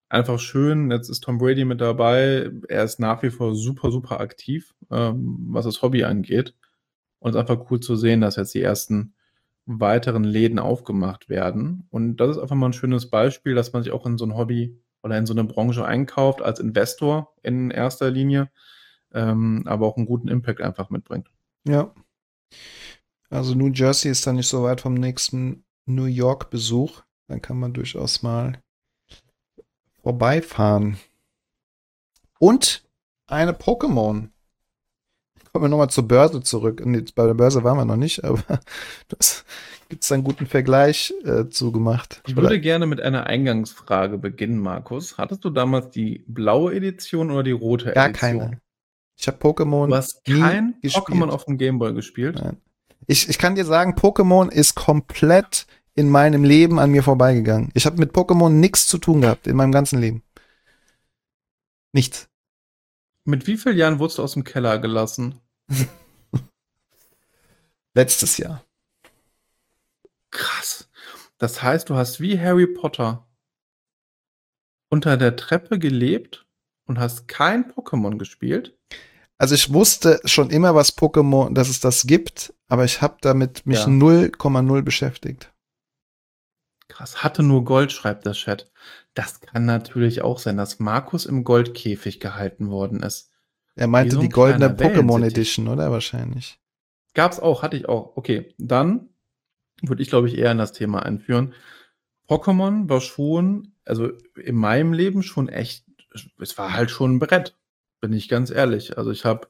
einfach schön. Jetzt ist Tom Brady mit dabei. Er ist nach wie vor super, super aktiv, ähm, was das Hobby angeht. Und es ist einfach cool zu sehen, dass jetzt die ersten weiteren Läden aufgemacht werden. Und das ist einfach mal ein schönes Beispiel, dass man sich auch in so ein Hobby oder in so eine Branche einkauft, als Investor in erster Linie, ähm, aber auch einen guten Impact einfach mitbringt. Ja. Also New Jersey ist dann nicht so weit vom nächsten New York-Besuch. Dann kann man durchaus mal vorbeifahren. Und eine Pokémon. Kommen wir nochmal zur Börse zurück. Nee, bei der Börse waren wir noch nicht, aber das gibt es einen guten Vergleich äh, zugemacht. Ich würde gerne mit einer Eingangsfrage beginnen, Markus. Hattest du damals die blaue Edition oder die rote Gar Edition? keine. Ich habe Pokémon Du hast nie kein gespielt. Pokémon auf dem Gameboy gespielt? Nein. Ich, ich kann dir sagen, Pokémon ist komplett in meinem Leben an mir vorbeigegangen. Ich habe mit Pokémon nichts zu tun gehabt in meinem ganzen Leben. Nichts. Mit wie vielen Jahren wurdest du aus dem Keller gelassen? Letztes Jahr. Krass. Das heißt, du hast wie Harry Potter unter der Treppe gelebt und hast kein Pokémon gespielt? Also ich wusste schon immer, was Pokémon, dass es das gibt, aber ich habe damit mich Ja. null Komma null beschäftigt. Krass. Hatte nur Gold, schreibt der Chat. Das kann natürlich auch sein, dass Markus im Goldkäfig gehalten worden ist. Er meinte Wie so ein die goldene kleiner Pokémon Wellensittich. Edition, oder? Wahrscheinlich. Gab's auch, hatte ich auch. Okay, dann würde ich, glaube ich, eher in das Thema einführen. Pokémon war schon, also in meinem Leben schon echt, es war halt schon ein Brett, bin ich ganz ehrlich. Also ich habe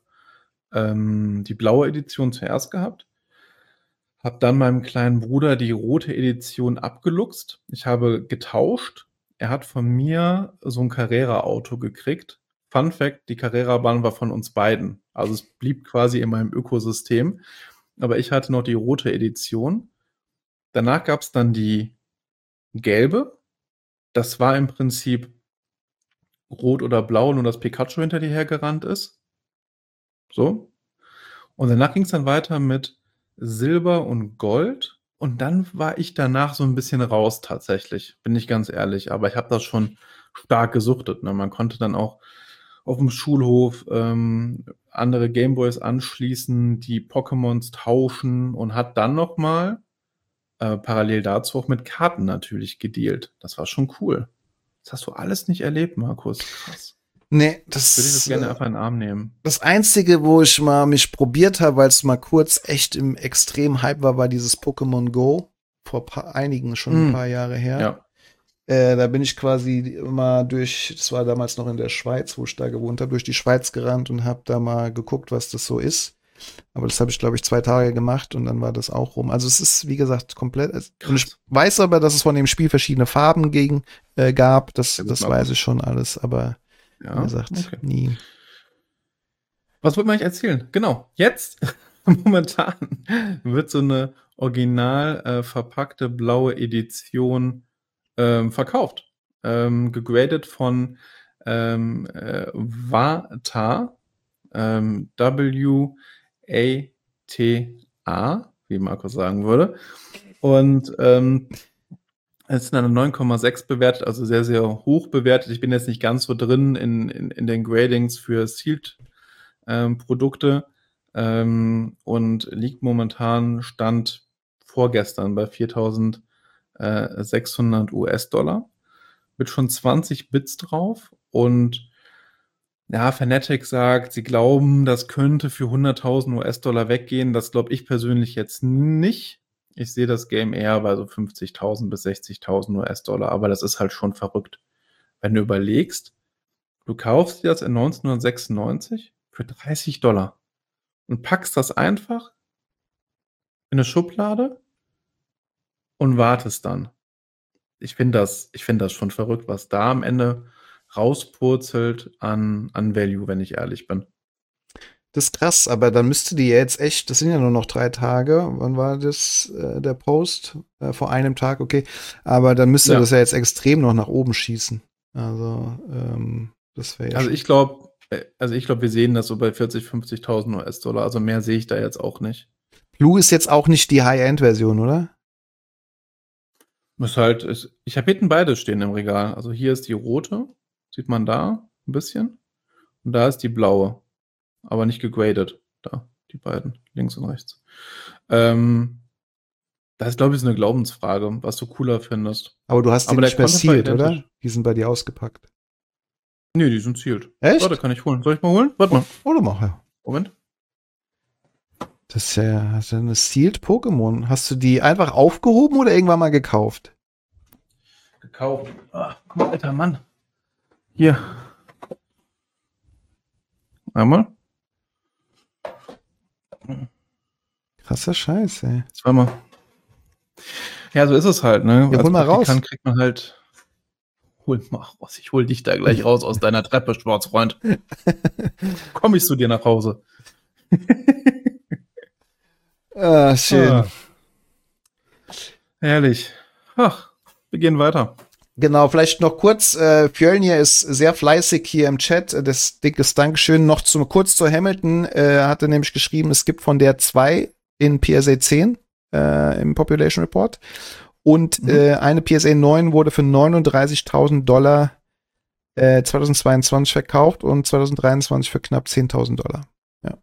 ähm, die blaue Edition zuerst gehabt, habe dann meinem kleinen Bruder die rote Edition abgeluchst. Ich habe getauscht. Er hat von mir so ein Carrera-Auto gekriegt. Fun Fact, die Carrera-Bahn war von uns beiden. Also es blieb quasi in meinem Ökosystem. Aber ich hatte noch die rote Edition. Danach gab es dann die gelbe. Das war im Prinzip rot oder blau, nur dass Pikachu hinter dir hergerannt ist. So. Und danach ging es dann weiter mit Silber und Gold. Und dann war ich danach so ein bisschen raus tatsächlich, bin ich ganz ehrlich. Aber ich habe das schon stark gesuchtet. Ne? Man konnte dann auch auf dem Schulhof ähm, andere Gameboys anschließen, die Pokémons tauschen und hat dann noch mal äh, parallel dazu auch mit Karten natürlich gedealt. Das war schon cool. Das hast du alles nicht erlebt, Markus. Krass. Nee, das Würde ich das gerne äh, einfach in den Arm nehmen. Das Einzige, wo ich mal mich probiert habe, weil es mal kurz echt im extrem Hype war, war dieses Pokémon Go. Vor paar, einigen schon ein Mm. paar Jahre her. Ja. Äh, da bin ich quasi immer durch, das war damals noch in der Schweiz, wo ich da gewohnt habe, durch die Schweiz gerannt und habe da mal geguckt, was das so ist. Aber das habe ich, glaube ich, zwei Tage gemacht und dann war das auch rum. Also es ist, wie gesagt, komplett. Und ich Krass. weiß aber, dass es von dem Spiel verschiedene Farben gegen, äh, gab. Das, Sehr gut, das Markus. weiß ich schon alles, aber Ja, wie gesagt, okay. nie. Was wollte man eigentlich erzählen? Genau, jetzt, momentan, wird so eine original äh, verpackte blaue Edition ähm, verkauft. Ähm, gegradet von ähm, äh, Wata, ähm, W A T A, wie Markus sagen würde. Und ähm, es ist eine neun Komma sechs bewertet, also sehr, sehr hoch bewertet. Ich bin jetzt nicht ganz so drin in, in, in den Gradings für Sealed ähm, Produkte ähm, und liegt momentan Stand vorgestern bei viertausendsechshundert US-Dollar mit schon zwanzig Bits drauf und ja, Fnatic sagt, sie glauben, das könnte für hunderttausend US-Dollar weggehen. Das glaube ich persönlich jetzt nicht. Ich sehe das Game eher bei so fünfzigtausend bis sechzigtausend US-Dollar, aber das ist halt schon verrückt. Wenn du überlegst, du kaufst dir das in neunzehnhundertsechsundneunzig für dreißig Dollar und packst das einfach in eine Schublade und wartest dann. Ich finde das, ich finde das schon verrückt, was da am Ende rauspurzelt an, an Value, wenn ich ehrlich bin. Das ist krass, aber dann müsste die ja jetzt echt, das sind ja nur noch drei Tage. Wann war das, äh, der Post? Äh, vor einem Tag, okay. Aber dann müsste Ja. das ja jetzt extrem noch nach oben schießen. Also, ähm, das wäre ja Also schon- ich glaube, also ich glaube, wir sehen das so bei vierzig, fünfzigtausend US-Dollar. Also mehr sehe ich da jetzt auch nicht. Blue ist jetzt auch nicht die High-End-Version, oder? Ist halt, ist, ich habe hinten beide stehen im Regal. Also hier ist die rote, sieht man da ein bisschen. Und da ist die blaue, aber nicht gegradet. Da, die beiden, links und rechts. Ähm, das ist, glaube ich, so eine Glaubensfrage, was du cooler findest. Aber du hast die Aber der nicht mehr Content war sealed, oder? identisch. Die sind bei dir ausgepackt. Nee, die sind sealed. Echt? Warte, kann ich holen. Soll ich mal holen? Warte mal. Oder mach ja. Moment. Das ist ja, das ist ja eine sealed Pokémon. Hast du die einfach aufgehoben oder irgendwann mal gekauft? Gekauft. Ah, guck mal, alter Mann. Hier. Einmal. Krasser Scheiß, ey. Zweimal. Ja, so ist es halt, ne? Ja, Als hol mal raus. Praktikant kriegt man halt. Hol mal raus. Ich hol dich da gleich raus aus deiner Treppe, Sportsfreund. Komm ich zu dir nach Hause. Ah, schön. Ah. Herrlich. Ach, wir gehen weiter. Genau, vielleicht noch kurz, äh, Fjölnir ist sehr fleißig hier im Chat, das dickes Dankeschön. Noch zum, kurz zu Hamilton, äh, hatte nämlich geschrieben, es gibt von der zwei in P S A zehn äh, im Population Report und mhm. äh, eine P S A neun wurde für neununddreißigtausend Dollar äh, zweitausendzweiundzwanzig verkauft und zweitausenddreiundzwanzig für knapp zehntausend Dollar. Ja.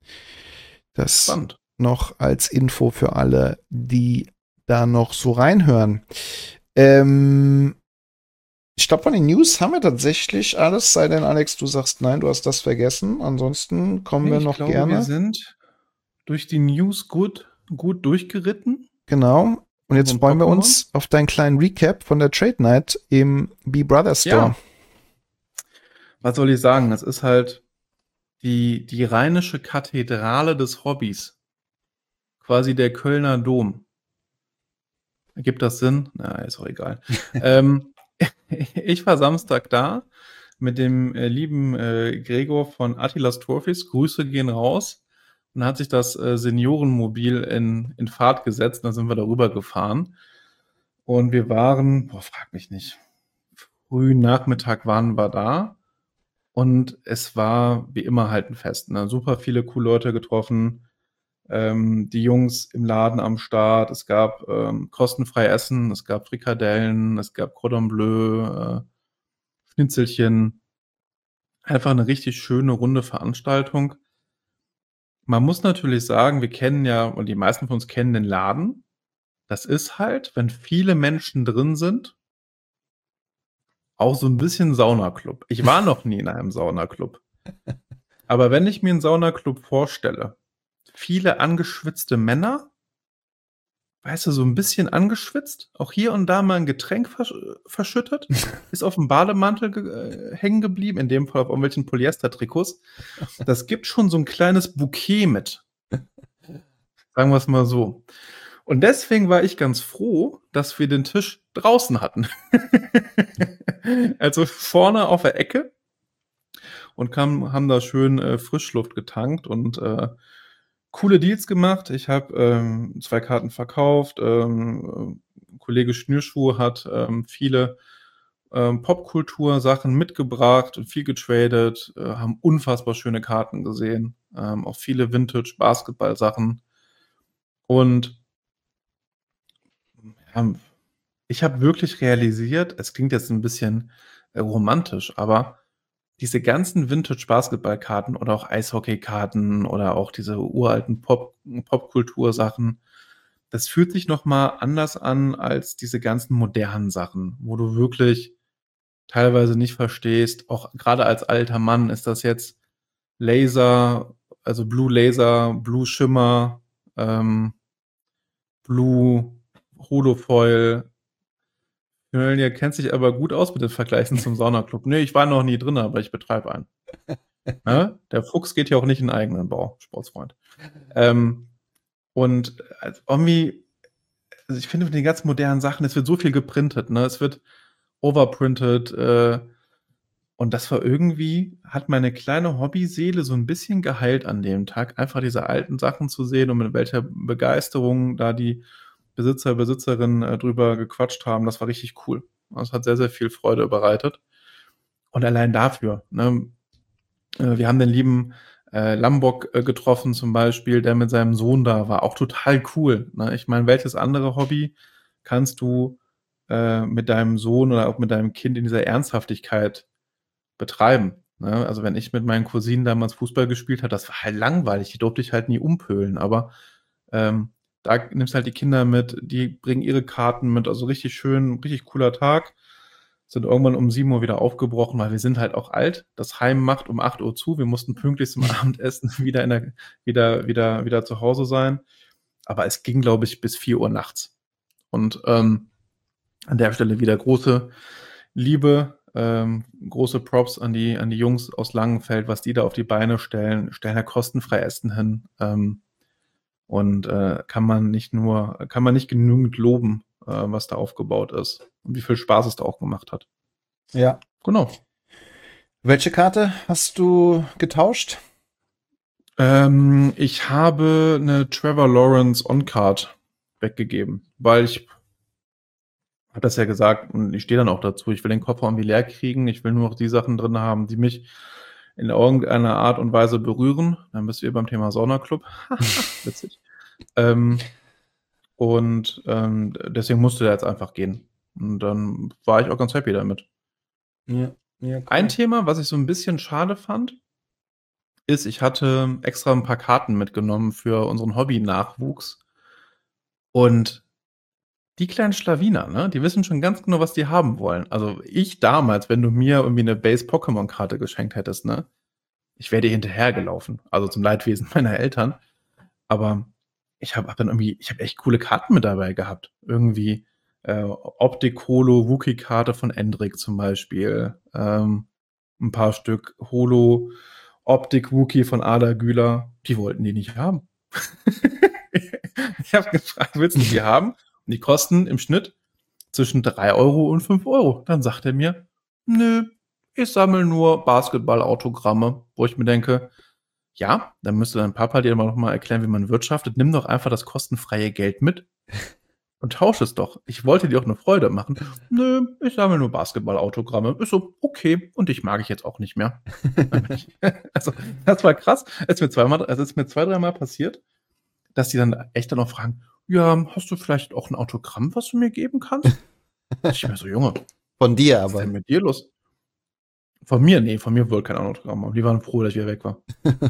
Das Spannend. Noch als Info für alle, die da noch so reinhören. Ähm, ich glaube, von den News haben wir tatsächlich alles, sei denn, Alex, du sagst nein, du hast das vergessen. Ansonsten kommen Nee, wir ich noch glaube, gerne. Wir sind durch die News gut, gut durchgeritten. Genau. Und jetzt Und freuen wir Pokémon? uns auf deinen kleinen Recap von der Trade Night im B-Brother Store. Ja. Was soll ich sagen? Es ist halt die, die rheinische Kathedrale des Hobbys. Quasi der Kölner Dom. Ergibt das Sinn? Na, ist auch egal. ähm, ich war Samstag da mit dem äh, lieben äh, Gregor von Attilas Trophies. Grüße gehen raus. Und dann hat sich das äh, Seniorenmobil in, in Fahrt gesetzt. Dann sind wir darüber gefahren. Und wir waren, boah, frag mich nicht, frühen Nachmittag waren wir da. Und es war wie immer halt ein Fest. Ne? Super viele coole Leute getroffen. Ähm, die Jungs im Laden am Start. Es gab ähm, kostenfrei Essen, es gab Frikadellen, es gab Cordon Bleu, äh, Schnitzelchen. Einfach eine richtig schöne, runde Veranstaltung. Man muss natürlich sagen, wir kennen ja, und die meisten von uns kennen den Laden. Das ist halt, wenn viele Menschen drin sind, auch so ein bisschen Saunaclub. Ich war noch nie in einem Saunaclub. Aber wenn ich mir einen Saunaclub vorstelle, viele angeschwitzte Männer, weißt du, so ein bisschen angeschwitzt, auch hier und da mal ein Getränk versch verschüttet, ist auf dem Bademantel ge äh, hängen geblieben, in dem Fall auf irgendwelchen Polyester-Trikots. Das gibt schon so ein kleines Bouquet mit. Sagen wir es mal so. Und deswegen war ich ganz froh, dass wir den Tisch draußen hatten. Also vorne auf der Ecke und kam, haben da schön äh, Frischluft getankt und äh, coole Deals gemacht. Ich habe ähm, zwei Karten verkauft. Ähm, Kollege Schnürschuh hat ähm, viele ähm, Popkultur-Sachen mitgebracht und viel getradet, äh, haben unfassbar schöne Karten gesehen. Ähm, auch viele Vintage-Basketball-Sachen. Und ja, ich habe wirklich realisiert, es klingt jetzt ein bisschen äh, romantisch, aber diese ganzen Vintage-Basketball-Karten oder auch Eishockey-Karten oder auch diese uralten Pop Popkultur-Sachen, das fühlt sich noch mal anders an als diese ganzen modernen Sachen, wo du wirklich teilweise nicht verstehst, auch gerade als alter Mann, ist das jetzt Laser, also Blue Laser, Blue Shimmer, ähm, Blue Holofoil. Ihr kennt sich aber gut aus mit den Vergleichen zum Saunaclub. Nee, ich war noch nie drin, aber ich betreibe einen. Ja? Der Fuchs geht ja auch nicht in eigenen Bau, Sportsfreund. Ähm, und also irgendwie, also ich finde mit den ganz modernen Sachen, es wird so viel geprintet, ne? Es wird overprinted, äh, und das war irgendwie, hat meine kleine Hobbyseele so ein bisschen geheilt an dem Tag, einfach diese alten Sachen zu sehen und mit welcher Begeisterung da die Besitzer, Besitzerinnen äh, drüber gequatscht haben. Das war richtig cool. Das hat sehr, sehr viel Freude bereitet. Und allein dafür, ne? äh, wir haben den lieben äh, Lambok äh, getroffen zum Beispiel, der mit seinem Sohn da war. Auch total cool. Ne? Ich meine, welches andere Hobby kannst du äh, mit deinem Sohn oder auch mit deinem Kind in dieser Ernsthaftigkeit betreiben. Ne? Also wenn ich mit meinen Cousinen damals Fußball gespielt habe, das war halt langweilig, die durfte ich halt nie umpölen, aber ähm, da nimmst halt die Kinder mit, die bringen ihre Karten mit, also richtig schön, richtig cooler Tag. Sind irgendwann um sieben Uhr wieder aufgebrochen, weil wir sind halt auch alt. Das Heim macht um acht Uhr zu. Wir mussten pünktlich zum Abendessen wieder in der, wieder, wieder, wieder zu Hause sein. Aber es ging, glaube ich, bis vier Uhr nachts. Und ähm, an der Stelle wieder große Liebe, ähm, große Props an die, an die Jungs aus Langenfeld, was die da auf die Beine stellen, stellen ja kostenfrei Essen hin. Ähm, und äh, kann man nicht nur, kann man nicht genügend loben, äh, was da aufgebaut ist und wie viel Spaß es da auch gemacht hat. Ja. Genau. Welche Karte hast du getauscht? Ähm, ich habe eine Trevor Lawrence On-Card weggegeben, weil ich habe das ja gesagt und ich stehe dann auch dazu. Ich will den Koffer irgendwie leer kriegen. Ich will nur noch die Sachen drin haben, die mich in irgendeiner Art und Weise berühren. Dann bist du hier beim Thema Saunaclub. Witzig. ähm, und ähm, deswegen musste der jetzt einfach gehen. Und dann war ich auch ganz happy damit. Ja, ja, cool. Ein Thema, was ich so ein bisschen schade fand, ist, ich hatte extra ein paar Karten mitgenommen für unseren Hobby-Nachwuchs. Und die kleinen Schlawiner, ne, die wissen schon ganz genau, was die haben wollen. Also ich damals, wenn du mir irgendwie eine Base-Pokémon-Karte geschenkt hättest, ne, ich wäre dir hinterhergelaufen. Also zum Leidwesen meiner Eltern. Aber ich habe hab dann irgendwie, ich habe echt coole Karten mit dabei gehabt. Irgendwie äh, Optik-Holo, Wookie-Karte von Endrick zum Beispiel. Ähm, ein paar Stück Holo, Optik-Wookie von Ada Güler. Die wollten die nicht haben. Ich habe gefragt, willst du die haben? Und die kosten im Schnitt zwischen drei Euro und fünf Euro. Dann sagt er mir, nö, ich sammle nur Basketball-Autogramme. Wo ich mir denke, ja, dann müsste dein Papa dir aber noch mal erklären, wie man wirtschaftet. Nimm doch einfach das kostenfreie Geld mit und tausche es doch. Ich wollte dir auch eine Freude machen. Nö, ich sammle nur Basketball-Autogramme. Ist so, okay. Und dich mag ich jetzt auch nicht mehr. Also, das war krass. Es ist mir zweimal, es ist mir zwei, dreimal passiert, dass die dann echt dann auch fragen, ja, hast du vielleicht auch ein Autogramm, was du mir geben kannst? Ich bin so, Junge. Von dir Was ist aber. denn mit dir los? Von mir? Nee, von mir wohl kein Autogramm. Aber die waren froh, dass ich wieder weg war.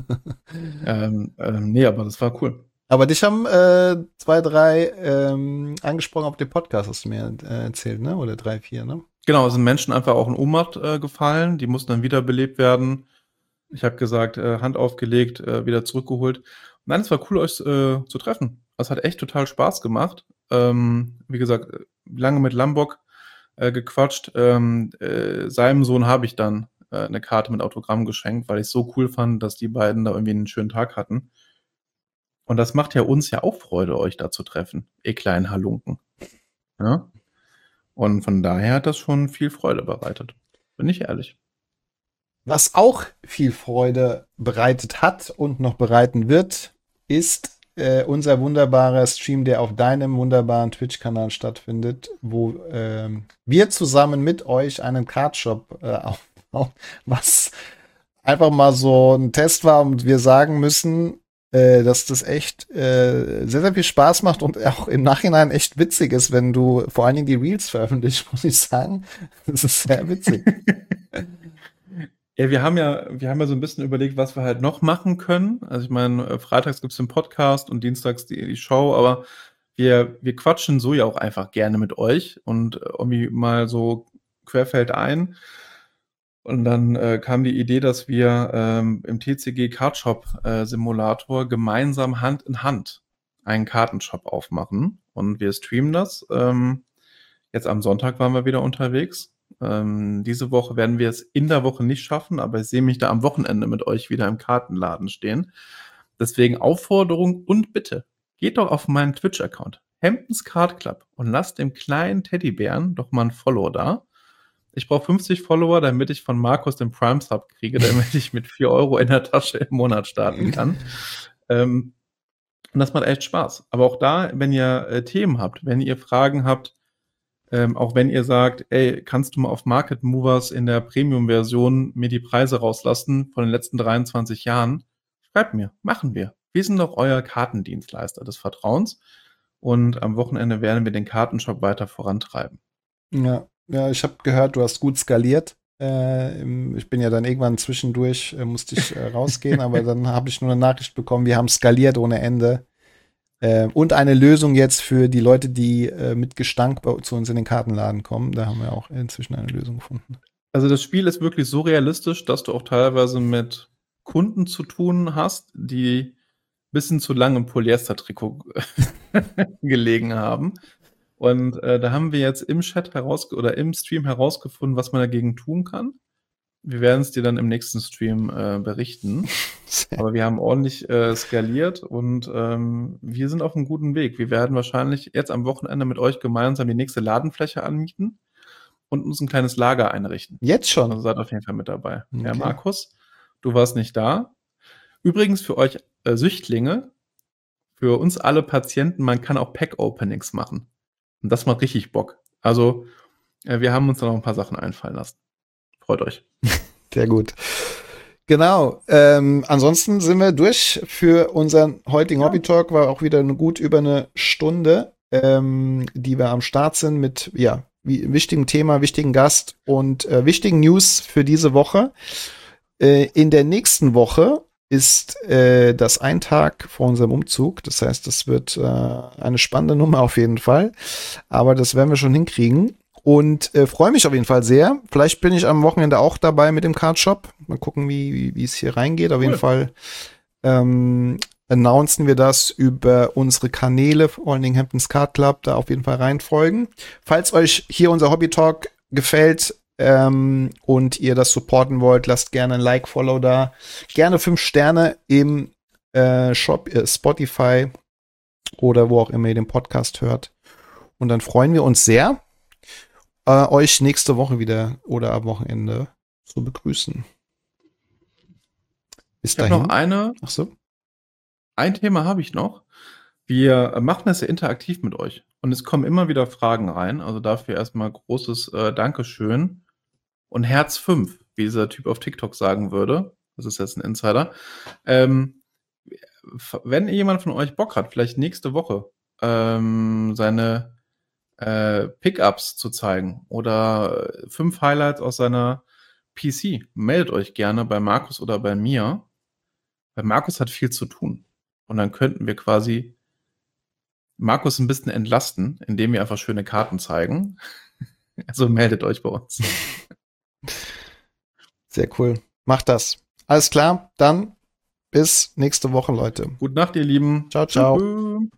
ähm, ähm, nee, aber das war cool. Aber dich haben äh, zwei, drei ähm, angesprochen auf dem Podcast, hast du mir äh, erzählt, ne? Oder drei, vier, ne? Genau, es sind Menschen einfach auch in Ohnmacht äh, gefallen. Die mussten dann wiederbelebt werden. Ich habe gesagt, äh, Hand aufgelegt, äh, wieder zurückgeholt. Nein, es war cool, euch äh, zu treffen. Es hat echt total Spaß gemacht. Ähm, wie gesagt, lange mit Lambok äh, gequatscht. Ähm, äh, seinem Sohn habe ich dann äh, eine Karte mit Autogramm geschenkt, weil ich es so cool fand, dass die beiden da irgendwie einen schönen Tag hatten. Und das macht ja uns ja auch Freude, euch da zu treffen, ihr kleinen Halunken. Ja? Und von daher hat das schon viel Freude bereitet. Bin ich ehrlich. Was auch viel Freude bereitet hat und noch bereiten wird, ist äh, unser wunderbarer Stream, der auf deinem wunderbaren Twitch-Kanal stattfindet, wo ähm, wir zusammen mit euch einen Cardshop äh, aufbauen, was einfach mal so ein Test war und wir sagen müssen, äh, dass das echt äh, sehr, sehr viel Spaß macht und auch im Nachhinein echt witzig ist, wenn du vor allen Dingen die Reels veröffentlichst, muss ich sagen. Das ist sehr witzig. Ja, wir haben ja, wir haben ja so ein bisschen überlegt, was wir halt noch machen können. Also ich meine, freitags gibt's den Podcast und dienstags die, die Show, aber wir, wir quatschen so ja auch einfach gerne mit euch und irgendwie mal so querfeld ein. Und dann äh, kam die Idee, dass wir ähm, im T C G Cardshop äh, Simulator gemeinsam Hand in Hand einen Kartenshop aufmachen. Und wir streamen das. Ähm, jetzt am Sonntag waren wir wieder unterwegs. Ähm, diese Woche werden wir es in der Woche nicht schaffen, aber ich sehe mich da am Wochenende mit euch wieder im Kartenladen stehen. Deswegen Aufforderung und Bitte, geht doch auf meinen Twitch-Account, Hamptons Card Club, und lasst dem kleinen Teddybären doch mal ein Follow da. Ich brauche fünfzig Follower, damit ich von Markus den Prime Sub kriege, damit ich mit vier Euro in der Tasche im Monat starten kann. ähm, und das macht echt Spaß. Aber auch da, wenn ihr äh, Themen habt, wenn ihr Fragen habt, Ähm, auch wenn ihr sagt, ey, kannst du mal auf Market Movers in der Premium-Version mir die Preise rauslassen von den letzten dreiundzwanzig Jahren, schreibt mir, machen wir. Wir sind doch euer Kartendienstleister des Vertrauens und am Wochenende werden wir den Kartenshop weiter vorantreiben. Ja, ja, ich habe gehört, du hast gut skaliert. Äh, im- ich bin ja dann irgendwann zwischendurch, äh, musste ich äh, rausgehen, aber dann habe ich nur eine Nachricht bekommen, wir haben skaliert ohne Ende. Äh, und eine Lösung jetzt für die Leute, die äh, mit Gestank bei, zu uns in den Kartenladen kommen. Da haben wir auch inzwischen eine Lösung gefunden. Also das Spiel ist wirklich so realistisch, dass du auch teilweise mit Kunden zu tun hast, die bisschen zu lange im Polyester-Trikot gelegen haben. Und äh, da haben wir jetzt im Chat heraus oder im Stream herausgefunden, was man dagegen tun kann. Wir werden es dir dann im nächsten Stream äh, berichten. Aber wir haben ordentlich äh, skaliert und ähm, wir sind auf einem guten Weg. Wir werden wahrscheinlich jetzt am Wochenende mit euch gemeinsam die nächste Ladenfläche anmieten und uns ein kleines Lager einrichten. Jetzt schon? Also seid auf jeden Fall mit dabei. Okay. Ja, Markus, du warst nicht da. Übrigens für euch äh, Süchtlinge, für uns alle Patienten, man kann auch Pack-Openings machen. Und das macht richtig Bock. Also äh, wir haben uns da noch ein paar Sachen einfallen lassen. Freut euch. Sehr gut. Genau. Ähm, ansonsten sind wir durch für unseren heutigen Ja. Hobby-Talk. War auch wieder eine, gut über eine Stunde, ähm, die wir am Start sind mit ja wie, wichtigem Thema, wichtigen Gast und äh, wichtigen News für diese Woche. Äh, in der nächsten Woche ist äh, das ein Tag vor unserem Umzug. Das heißt, das wird äh, eine spannende Nummer auf jeden Fall. Aber das werden wir schon hinkriegen. Und äh, freue mich auf jeden Fall sehr. Vielleicht bin ich am Wochenende auch dabei mit dem Cardshop. Mal gucken, wie, wie, wie es hier reingeht. Auf Cool. jeden Fall ähm, announcen wir das über unsere Kanäle, vor allen Dingen Hamptons Card Club, da auf jeden Fall reinfolgen. Falls euch hier unser Hobby Talk gefällt ähm, und ihr das supporten wollt, lasst gerne ein Like, Follow da. Gerne fünf Sterne im äh, Shop, äh, Spotify oder wo auch immer ihr den Podcast hört. Und dann freuen wir uns sehr, äh, euch nächste Woche wieder oder am Wochenende zu begrüßen. Bis Ich habe dahin. noch eine, Ach so. ein Thema habe ich noch. Wir machen das ja interaktiv mit euch. Und es kommen immer wieder Fragen rein. Also dafür erstmal großes äh, Dankeschön. Und Herz fünf, wie dieser Typ auf TikTok sagen würde. Das ist jetzt ein Insider. Ähm, f- wenn jemand von euch Bock hat, vielleicht nächste Woche ähm, seine äh, Pickups zu zeigen oder äh, fünf Highlights aus seiner P C, meldet euch gerne bei Markus oder bei mir. Weil Markus hat viel zu tun. Und dann könnten wir quasi Markus ein bisschen entlasten, indem wir einfach schöne Karten zeigen. Also meldet euch bei uns. Sehr cool. Macht das. Alles klar. Dann bis nächste Woche, Leute. Gute Nacht, ihr Lieben. Ciao, ciao. Tschüss.